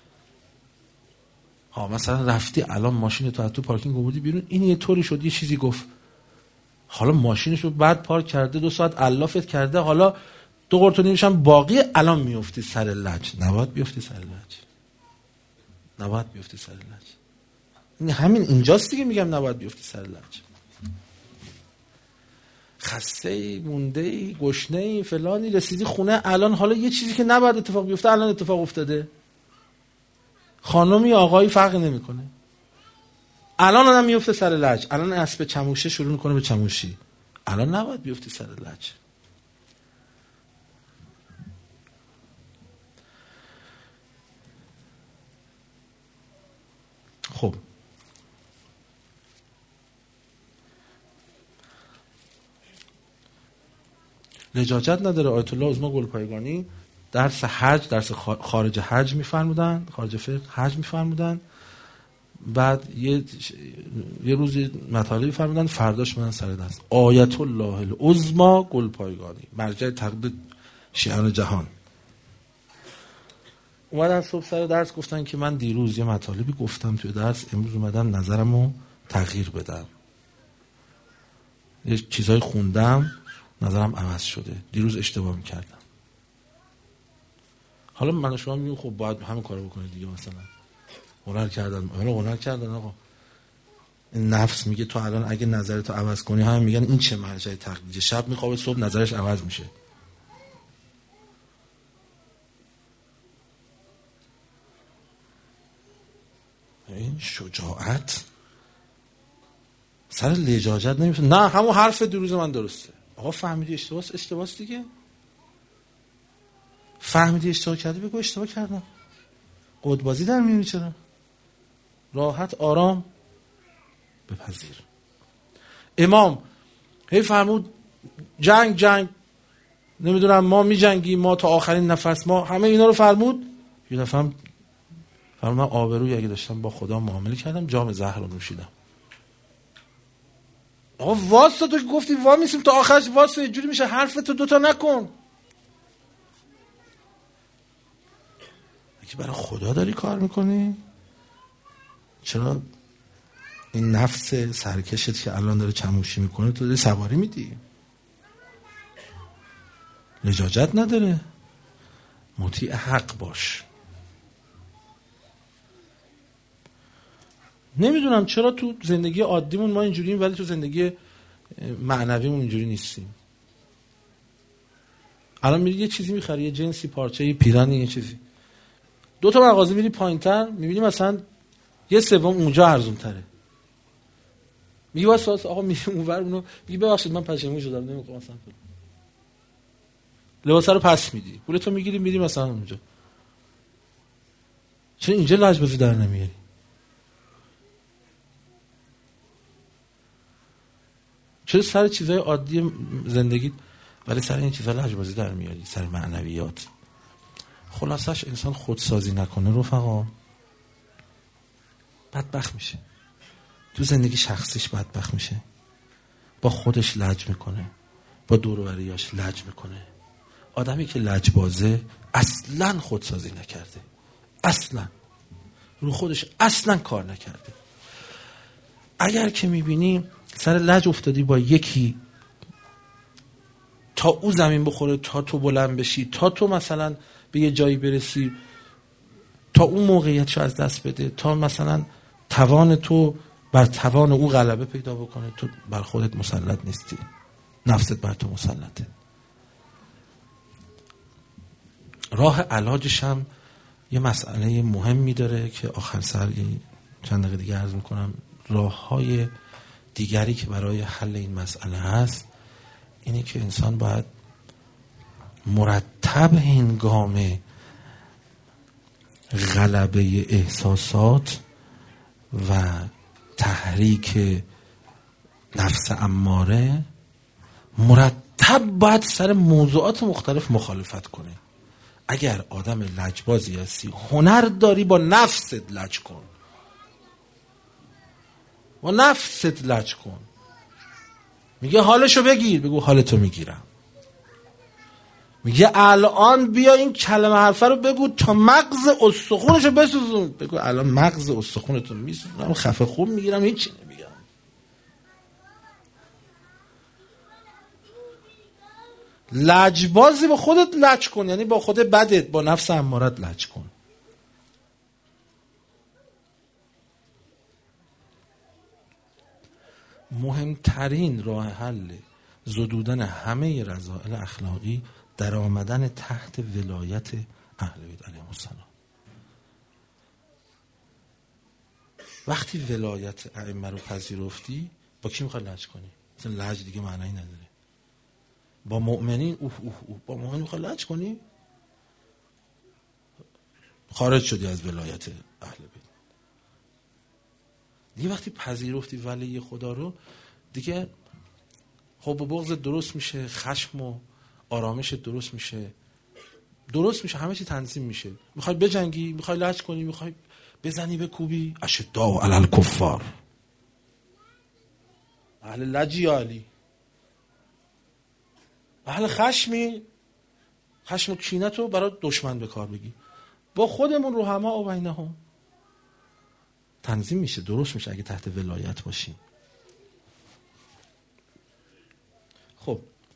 ها مثلا رفتی الان ماشین تو از تو پارکینگ آوردی بیرون، این یه طوری شد یه چیزی گفت، حالا ماشینشو بعد پارک کرده دو ساعت علافت کرده، حالا دو قرتو نمیشم باقی، الان میفتی سر لج. نباید بیفتی سر لج. نباید بیفتی سر لج. این همین اینجاست دیگه میگم نباید بیفتی سر لج. خسته مونده گشنه فلانی، رسیدی خونه الان، حالا یه چیزی که نباید اتفاق بیفته الان اتفاق افتاده. خانمی آقایی فرق نمیکنه، الان آدم میفته سر لج. الان اسب چموشه شروع میکنه به چموشی، الان نباید بیفتی سر لج. خب لجاجت نداره. آیت الله عظما گلپایگانی درس حج، درس خارج حج میفرمودن، خارج فقه حج میفرمودن. بعد یه یه روزی مطالبی فرمودن، فرداش من سر دست آیت الله العظما گلپایگانی، مرجع تقلید شیعان جهان. اومدن صبح سر درس گفتن که من دیروز یه مطالبی گفتم توی درس، امروز اومدم نظرمو تغییر بدم، یه چیزای خوندم نظرم عوض شده، دیروز اشتباه میکردم. حالا من و شما میگیم خب باید همین کارو بکنید دیگه، مثلا هنر کردن، حالا هنر کردن آقا. این نفس میگه تو الان اگه نظرتو عوض کنی، هم میگن این چه مرجع تقلیدیه، شب میخوابه صبح نظرش عوض میشه. این شجاعت سر لجاجت نمیشه. نه همون حرف دیروز من درسته. آقا فهمیدی اشتباهه، اشتباهه دیگه. فهمیدی اشتباه کردی بگو اشتباه کردم. قدبازی در میاری چرا؟ راحت آرام بپذیر. امام هی فرمود جنگ جنگ نمیدونم ما می جنگیم، ما تا آخرین نفس، ما همه اینا رو فرمود. یه دفعه هم فرمود من آبروی اگه داشتم با خدا معامله کردم، جام زهر رو نوشیدم. آقا واسه تو گفتی وا میسیم تا آخرش، واسه یه جوری میشه حرفتو دوتا نکن. اگه برای خدا داری کار میکنی، چرا این نفس سرکشت که الان داره چموشی میکنه تو داری سواری میدی؟ لجاجت نداره. مطیع حق باش. نمیدونم چرا تو زندگی عادیمون ما اینجوریم ولی تو زندگی معنویمون اینجوری نیستیم. الان میری یه چیزی میخری، یه جنسی، پارچه، یه پیرانی، یه چیزی، دو تا مغازه میری پایین‌تر میبینی مثلا یه سوم اونجا ارزون تره. میگی واسه آقا میگی اونور اونو، میگی ببخشید من پشیمون شدم نمیخوام مثلا لباس رو پس میدی، پولتو میگیری میری مثلا اونجا. چرا اینجا لجبازی در نمیاری؟ چرا سر چیزای عادی زندگی ولی سر این چیزا لجبازی در میاری، سر معنویات؟ خلاصش انسان خودسازی نکنه رفقا بدبخت میشه. تو زندگی شخصیش بدبخت میشه، با خودش لج میکنه، با دور و بریاش لج میکنه. آدمی که لجبازه اصلا خودسازی نکرده، اصلا رو خودش اصلا کار نکرده. اگر که میبینی سر لج افتادی با یکی تا او زمین بخوره، تا تو بلند بشی، تا تو مثلا به یه جایی برسی، تا اون موقعیتش از دست بده، تا مثلا توان تو بر توان او غلبه پیدا بکنه، تو بر خودت مسلط نیستی، نفست بر تو مسلطه. راه علاجش هم یه مسئله مهمی داره که آخر سر چند دقیقه دیگه عرض میکنم. راه های دیگری که برای حل این مسئله هست اینه که انسان باید مرتب هنگام غلبه احساسات و تحریک نفس اماره مرتب باید سر موضوعات مختلف مخالفت کنه. اگر آدم لجبازی هستی، هنر داری با نفست لج کن، با نفست لج کن. میگه حالشو بگیر، بگو حالتو میگیرم. میگه الان بیا این کلمه حرفه رو بگو تا مغز استخونشو بسوزون، بگو الان مغز استخونتو میسوزونم، خفه خوب میگیرم، هیچی نمیگم. لجبازی با خودت لج کن، یعنی با خود بدت، با نفس امارت لج کن. مهمترین راه حل زدودن همه رذائل اخلاقی در آمدن تحت ولایت اهل بیت علیهم السلام. وقتی ولایت ائمه رو پذیرفتی، با کی میخوای لج کنی؟ مثلا لج دیگه معنی نداره. با مؤمنین اوه اوه اوه با مؤمنین میخوای لج کنی؟ خارج شدی از ولایت اهل بیت. دیگه وقتی پذیرفتی ولی خدا رو، دیگه حب و بغض درست میشه، خشم و آرامش درست میشه، درست میشه، همه چی تنظیم میشه. میخوای بجنگی، میخوای لج کنی، میخوای بزنی بکوبی، اشداء علی الکفار، اهل لجی علی، اهل خشمی، خشم و کینت رو برای دشمن به کار بگی. با خودمون رحما و بینهم تنظیم میشه، درست میشه اگه تحت ولایت باشیم. خب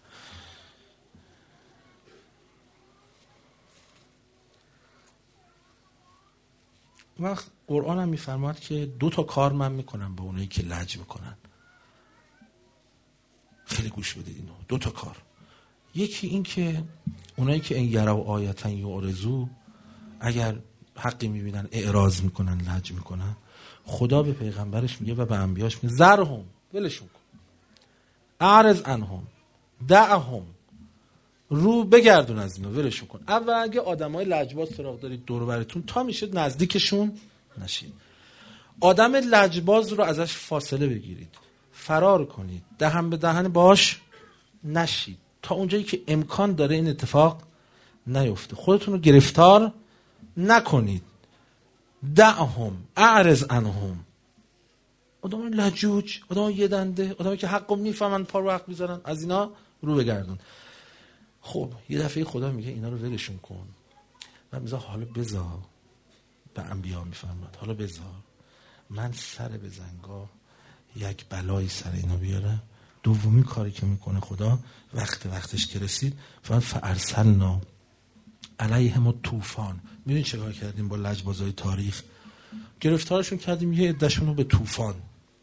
وقت قرآن هم میفرماد که دو تا کار من میکنم به اونایی که لج میکنن. خیلی گوش بدید اینو، دو تا کار. یکی این که اونایی که این یرو آیتن یعرضو، اگر حقی میبینن اعراض میکنن، لج میکنن، خدا به پیغمبرش میگه و به انبیاش میگه ذرهم، ولشون کن، اعرض عنهم، دعهم، رو بگردون از اینا، ولشون کن. اول اگه آدمای لجباز سراغ دارید دور و برتون، تا میشه نزدیکشون نشید. آدم لجباز رو ازش فاصله بگیرید، فرار کنید، دهن به دهن باش نشید تا اونجایی که امکان داره این اتفاق نیفته. خودتون رو گرفتار نکنید. دعهم، اعرض عنهم. آدم لجوج، آدم یه دنده، آدمی که حقو میفهمن پا رو حق میذارن، از اینا رو بگردون. خب یه دفعه خدا میگه اینا رو ولشون کن و میگه حالا بذار، به انبیا میفرماد حالا بذار من سر به زنگاه یک بلایی سر اینا بیارم. دومی کاری که میکنه خدا وقت وقتش که رسید فرمود فارسلنا علیهم الطوفان. میدونی چه کار کردیم با لجبازای تاریخ؟ گرفتارشون کردیم، یه عده‌شون رو به طوفان.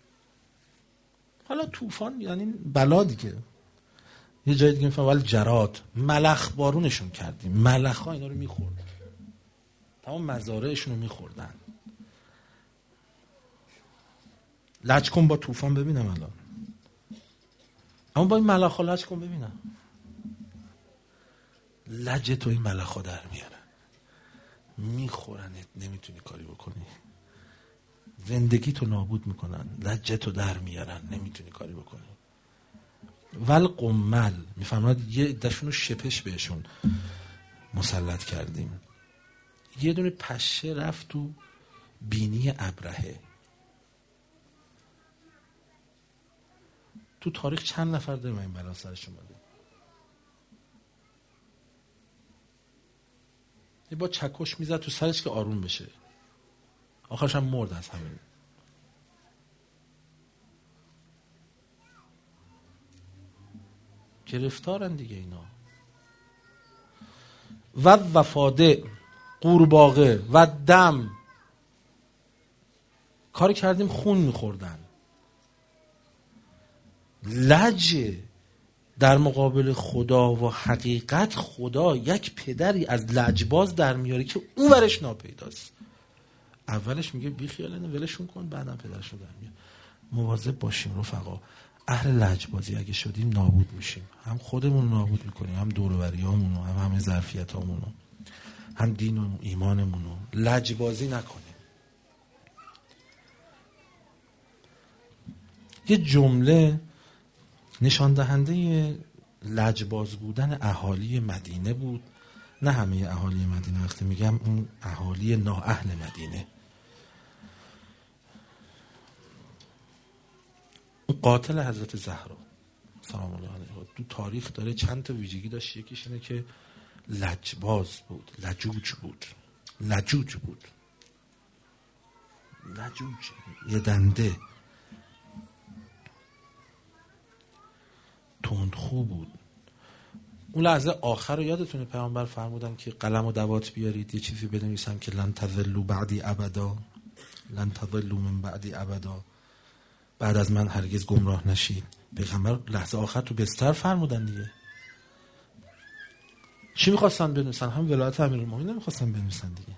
حالا طوفان یعنی بلا دیگه. یه جای دیگه میفهمم ولی جراد، ملخ بارونشون کردیم. ملخ ها اینا رو میخوردن، تمام مزارعشون رو میخوردن. لج کن با طوفان ببینم الان، اما با این ملخ ها لج کن ببینم. لج تو این ملخ ها در میارن، میخورنت، نمیتونی کاری بکنی. زندگی تو نابود میکنن، لج تو در میارن، نمیتونی کاری بکنی. ول قمل میفرماد یه عده‌شون رو شپش بهشون مسلط کردیم. یه دونه پشه رفت تو بینی ابرهه. تو تاریخ چند نفر داریم این بلا سرش اومده؟ یه با چکش میزد تو سرش که آروم بشه، آخرش هم مرد از همین. گرفتارن دیگه اینا. و وفاده قورباغه و دم کار کردیم خون میخوردن. لج در مقابل خدا و حقیقت، خدا یک پدری از لجباز در میاره که اون ورش ناپیداست. اولش میگه بی خیالنه ولشون کن، بعدم پدرشون در میاره. مواظب باشیم رفقا، اهل لجبازی اگه شدیم نابود میشیم، هم خودمون نابود میکنیم، هم دور و بریامونو، هم همه ظرفیتامونو، هم دین و ایمانمونو. لجبازی نکنیم. یه جمله نشان دهنده لجباز بودن اهالی مدینه بود، نه همه اهالی مدینه، وقتی میگم اون اهالی نااهل مدینه. اون قاتل حضرت زهرا سلام الله علیها تو تاریخ داره چند تا ویژگی داشت. یکیش اینه که لجباز بود، لجوج بود، لجوج بود، لجوج، یه دنده، تندخو بود. اون لحظه آخر رو یادتونه پیامبر فرمودن که قلم و دوات بیارید، یه چیزی بنویسم که لن تضلوا بعدی ابدا، لن تضلوا من بعدی ابدا، بعد از من هرگز گمراه نشید. پیغمبر لحظه آخر تو بستر فرمودن دیگه. چی میخواستن بنویسن؟ هم ولایت امیرالمومنین نمیخواستن بنویسن دیگه.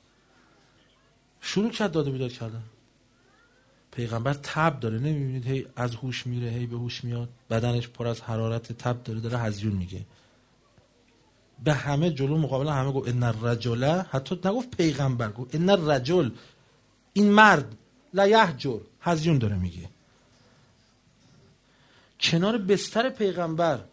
شروع کرد داد و بیداد کردن. پیغمبر تب داره، نمیبینید هی از هوش میره هی به هوش میاد، بدنش پر از حرارت، تب داره، داره هزیون میگه. به همه جلو مقابل همه گفت ان الرجل، حتی نگفت پیغمبر، گفت ان الرجل، این مرد لا یهجر، هزیون داره میگه. کنار بستر پیغمبر.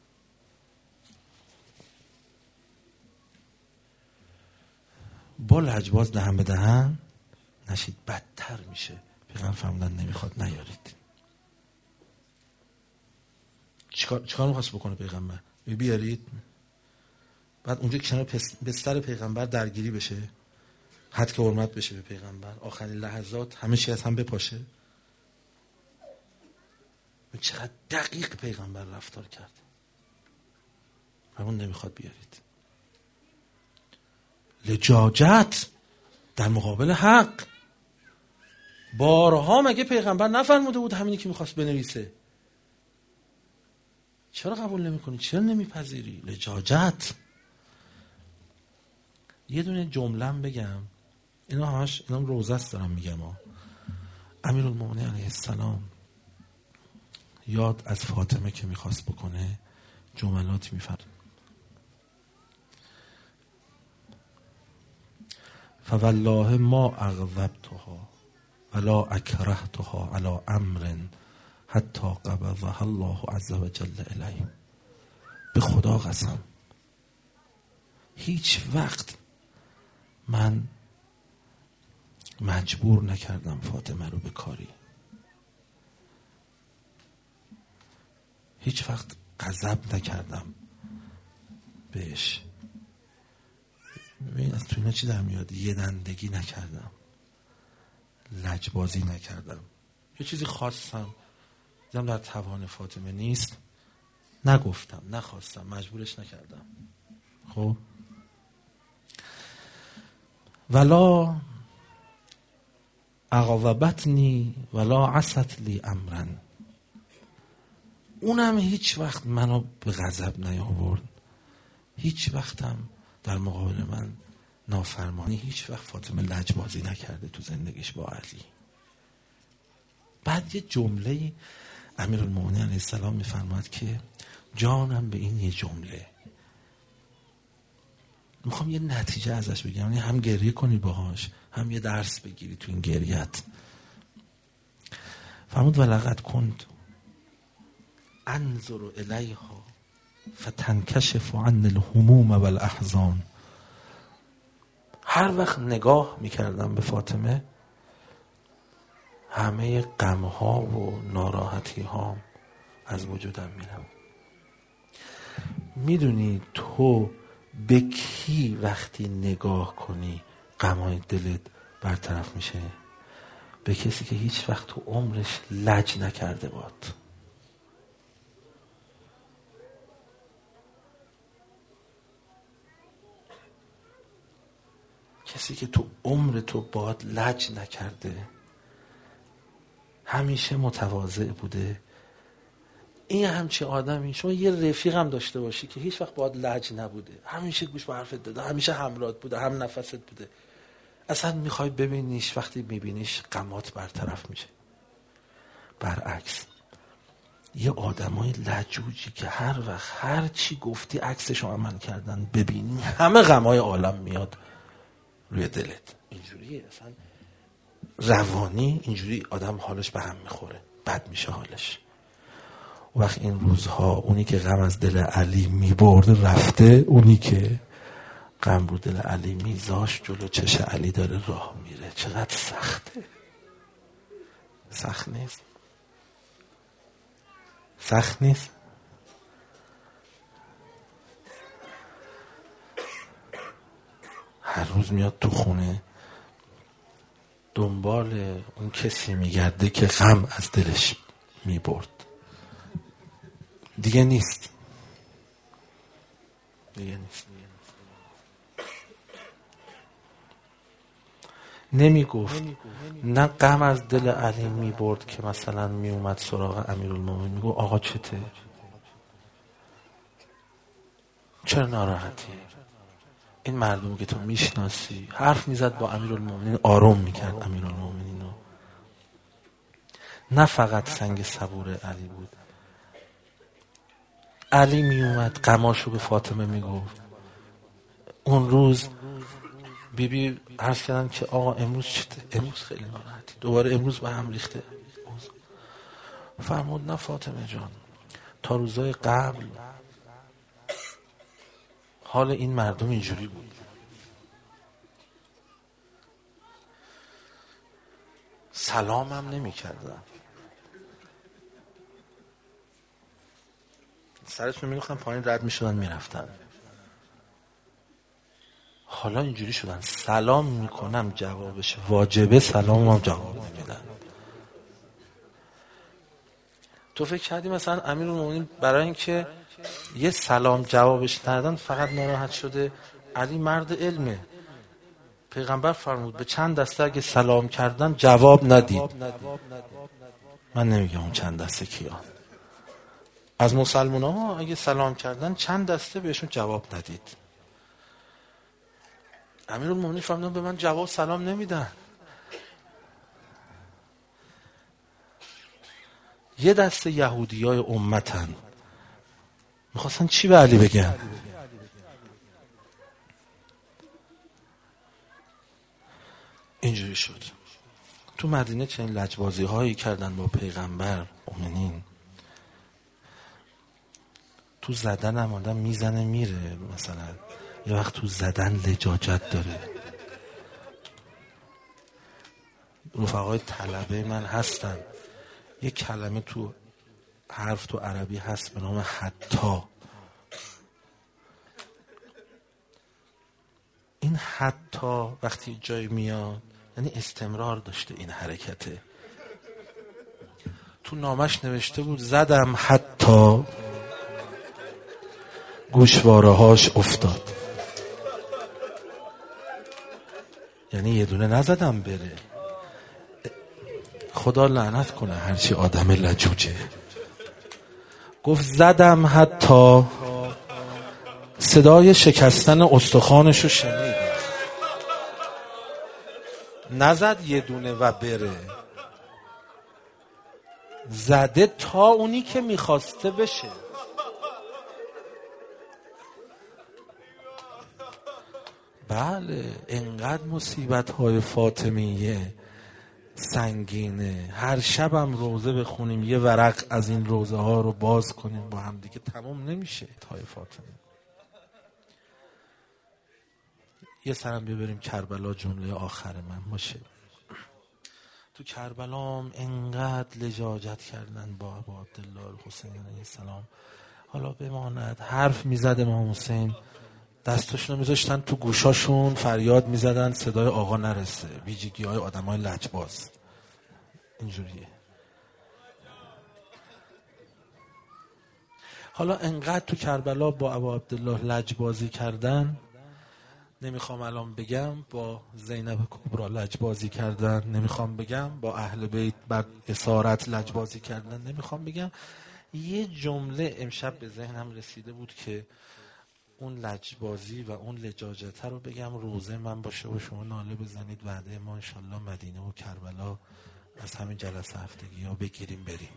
با لجباز دهن به دهن نشید، بدتر میشه. پیغمبر فرمودن نمیخواد نیارید. چیکار چیکار میخواست بکنه پیغمبر؟ بیارید، بعد اونجا کنار بستر پیغمبر درگیری بشه، حد که حرمت بشه به پیغمبر، آخرین لحظات همه چی از هم بپاشه. چقدر دقیق پیغمبر رفتار کرد. همون نمیخواد بیارید. لجاجت در مقابل حق. بارها مگه پیغمبر نفرموده بود همینی که میخواست بنویسه؟ چرا قبول نمی کنی؟ چرا نمیپذیری؟ لجاجت. یه دونه جمله‌ام بگم، اینا همش اینا روزه است دارم میگم ها. امیرالمومنین علیه السلام یاد از فاطمه که میخواست بکنه جملاتی میفرد. فوالله ما اغضبتها ولا اکرهتها علی امر حتی قبضها الله عز وجل الی. به خدا قسم هیچ وقت من مجبور نکردم فاطمه رو به کاری. هیچ وقت غضب نکردم بهش. ببین از تو اینا چی در میاد؟ یه دندگی نکردم، لجبازی نکردم. یه چیزی خواستم دیدم در توان فاطمه نیست، نگفتم، نخواستم، مجبورش نکردم. خب ولا اغضبتنی ولا عصت لی امرا. اونم هیچ وقت منو به غضب نیاورد، هیچ وقتم در مقابل من نافرمانی. هیچ وقت فاطمه لجبازی نکرده تو زندگیش با علی. بعد یه جمله امیرالمومنین علیه السلام میفرماد که جانم به این یه جمله، میخوام یه نتیجه ازش بگم، یعنی هم گریه کنی باهاش هم یه درس بگیری تو این گریت. فرمود ولقد کنت انظر الیها فتنکشف عن الهموم والاحزان. هر وقت نگاه میکردم به فاطمه همه غمها و ناراحتی ها از وجودم میرم. میدونی تو به کی وقتی نگاه کنی غمای دلت برطرف میشه؟ به کسی که هیچ وقت تو عمرش لج نکرده باد. کسی که تو عمر تو باد لج نکرده، همیشه متواضع بوده، این همچه آدمی. شما یه رفیق هم داشته باشی که هیچ وقت باهات لج نبوده، همیشه گوش به حرفت داده، همیشه همراهت بوده، هم نفست بوده، اصلا میخوای ببینیش، وقتی میبینیش غمات برطرف میشه. برعکس یه آدمای لجوجی که هر وقت هر چی گفتی عکسشو عمل کردن، ببینی همه غمای عالم میاد روی دلت. اینجوریه اصلا روانی، اینجوری آدم حالش به هم میخوره، بد میشه حالش. وقت این روزها اونی که غم از دل علی میبرد رفته، اونی که غم رو دل علی میذاشت جلو چش علی داره راه میره. چقدر سخته. سخت نیست؟ سخت نیست؟ هر روز میاد تو خونه دنبال اون کسی میگرده که غم از دلش میبرد. دیگه نیست دیگه نیست نمیگفت نه غم از دل علی میبرد که مثلا میومد سراغ امیرالمومنین میگو آقا چته، چرا ناراحتی؟ این مردم که تو میشناسی، حرف میزد با امیرالمومنین، آروم میکرد امیرالمومنین رو. نه فقط سنگ صبور علی بود، علی میومد غماشو به فاطمه میگفت. اون روز بیبی بی عرض کردن که آقا امروز چته؟ امروز خیلی ناراحتی، دوباره امروز به هم ریخته. فرمود نه فاطمه جان، تا روزای قبل حال این مردم اینجوری بود، سلام هم نمی کردن، سرشون می نوختن پایین، رد می شدن می رفتن. حالا اینجوری شدن سلام میکنم جوابش واجبه، سلام هم جواب نمیدن. تو فکر کردی مثلا امیرالمومنین برای اینکه یه سلام جوابش ندادن فقط ناراحت شده؟ علی مرد علمه، پیغمبر فرمود به چند دسته اگه سلام کردن جواب ندید. من نمیگم اون چند دسته کیان، از مسلمان ها اگه سلام کردن چند دسته بهشون جواب ندید. امیرالمومنین فرمودن به من جواب سلام نمیدن. یه دسته یهودیای امتن، میخواستن چی به علی بگن؟ اینجوری شد. تو مدینه چنین لجبازی هایی کردن با پیغمبر مومنین. تو زدن هم آدم میزنه میره، مثلا یه وقت تو زدن لجاجت داره. رفقای طلبه من هستن، یه کلمه تو حرف تو عربی هست به نام حتی. این حتی وقتی جای میاد یعنی استمرار داشته این حرکته. تو نامش نوشته بود زدم حتی گوشواره هاش افتاد، یعنی یه دونه نزدم بره. خدا لعنت کنه هرچی آدم لجوجه. گفت زدم حتی صدای شکستن استخوانشو شنید، نزد یه دونه و بره، زده تا اونی که میخواسته بشه. بله انقدر مصیبت های فاطمیه سنگینه، هر شبم روزه بخونیم یه ورق از این روزه ها رو باز کنیم با هم دیگه تمام نمیشه. های فاطمه یه سرم ببریم کربلا، جمله آخر من باشه. تو کربلام انقدر لجاجت کردن با ابا عبدالله الحسین علیه السلام. حالا بماند حرف میزد امام حسین، دستاشون رو میذاشتن تو گوشاشون، فریاد میزدن صدای آقا نرسه. ویژگی های آدم های لجباز اینجوریه. حالا انقدر تو کربلا با ابا عبدالله لجبازی کردن، نمیخوام الان بگم با زینب کبرا لجبازی کردن، نمیخوام بگم با اهل بیت بر اسارت لجبازی کردن، نمیخوام بگم. یه جمله امشب به ذهنم رسیده بود که اون لجبازی و اون لجاجته رو بگم، روزه من باشه و شما ناله بزنید وعده ما انشالله مدینه و کربلا از همین جلسه هفتگی ها بگیریم بریم.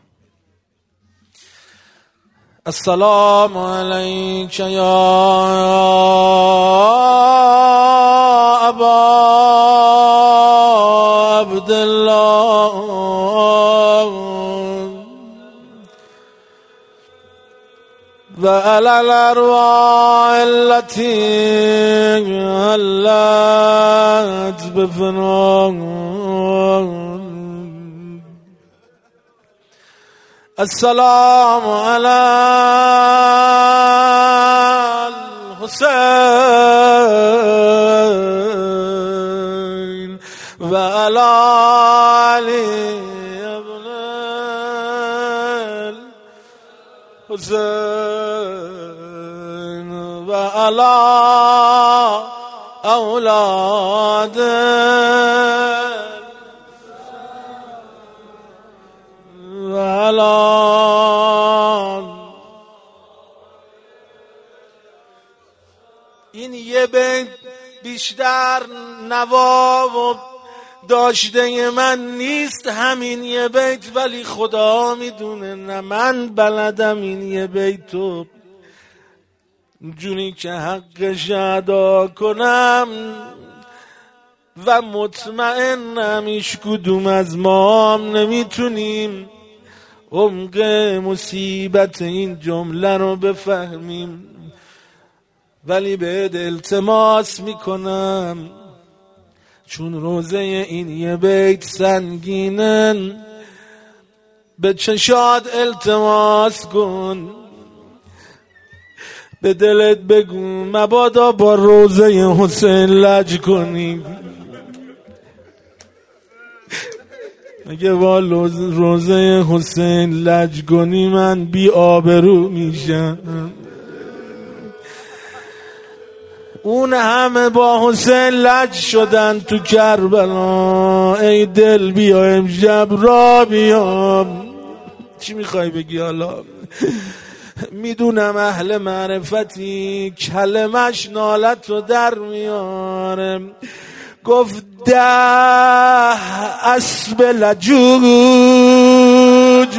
السلام علیک یا ابا عبدالله و علی الارواح التي حلت بفناء. السلام علی الحسین و علی علی ابن الحسین و علی اولاد و علی. این یه بیت بیشتر نوا و داشته من نیست، همین یه بیت، ولی خدا میدونه نه من بلدم این یه بیتو جونی که حقش ادا کنم و مطمئنم ایش کدوم از ما هم نمیتونیم عمق مصیبت این جمله رو بفهمیم، ولی بهت التماس میکنم چون روزه این یه بیت سنگینن، به چشاد التماس کن، به دلت بگو مبادا با روزه حسین لج کنی. اگه با روزه حسین لج کنی من بی آبرو میشم. اون همه با حسین لج شدن تو کربلا، ای دل بیا امشب را بیام. چی میخوای بگی حالا؟ میدونم اهل معرفتی کلمش نالت رو در میاره. گفت ده اسب لجوج،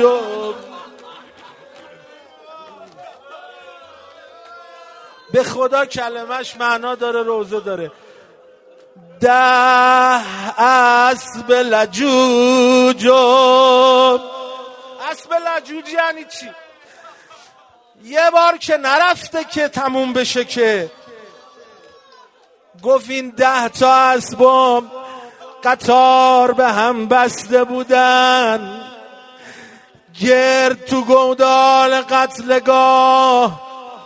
به خدا کلمش معنا داره، روزه داره. ده اسب لجوج، اسب لجوج یعنی چی؟ یه بار که نرفته که تموم بشه که. گفت این ده تا اسباب قطار به هم بسته بودن، گرد تو گودال قتلگاه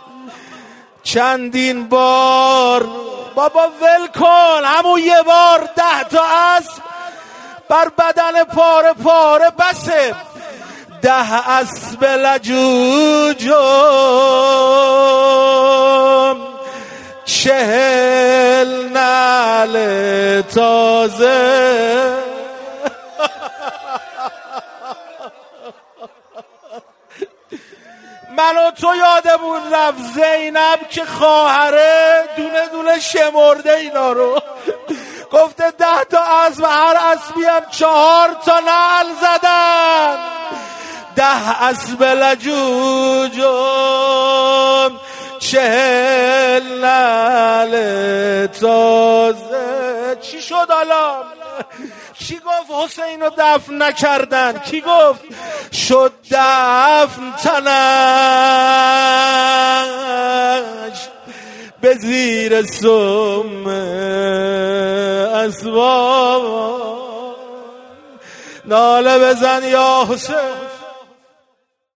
چندین بار. بابا ول کن، همون یه بار ده تا اسب بر بدن پاره پاره بسه. ده اسب لجوج، چهل نعل تازه. من و تو یادمون رفت زینب که خواهره دونه دونه شمرده اینا رو، گفته ده تا اسب، هر اسبی هم چهار تا نعل زدن. ده اسب لجوج، چهل نعل تازه. چی شد حالا؟ کی گفت حسین رو دفن نکردن؟ کی گفت شد دفن تنش به زیر سم اسباب؟ ناله بزن یا حسین.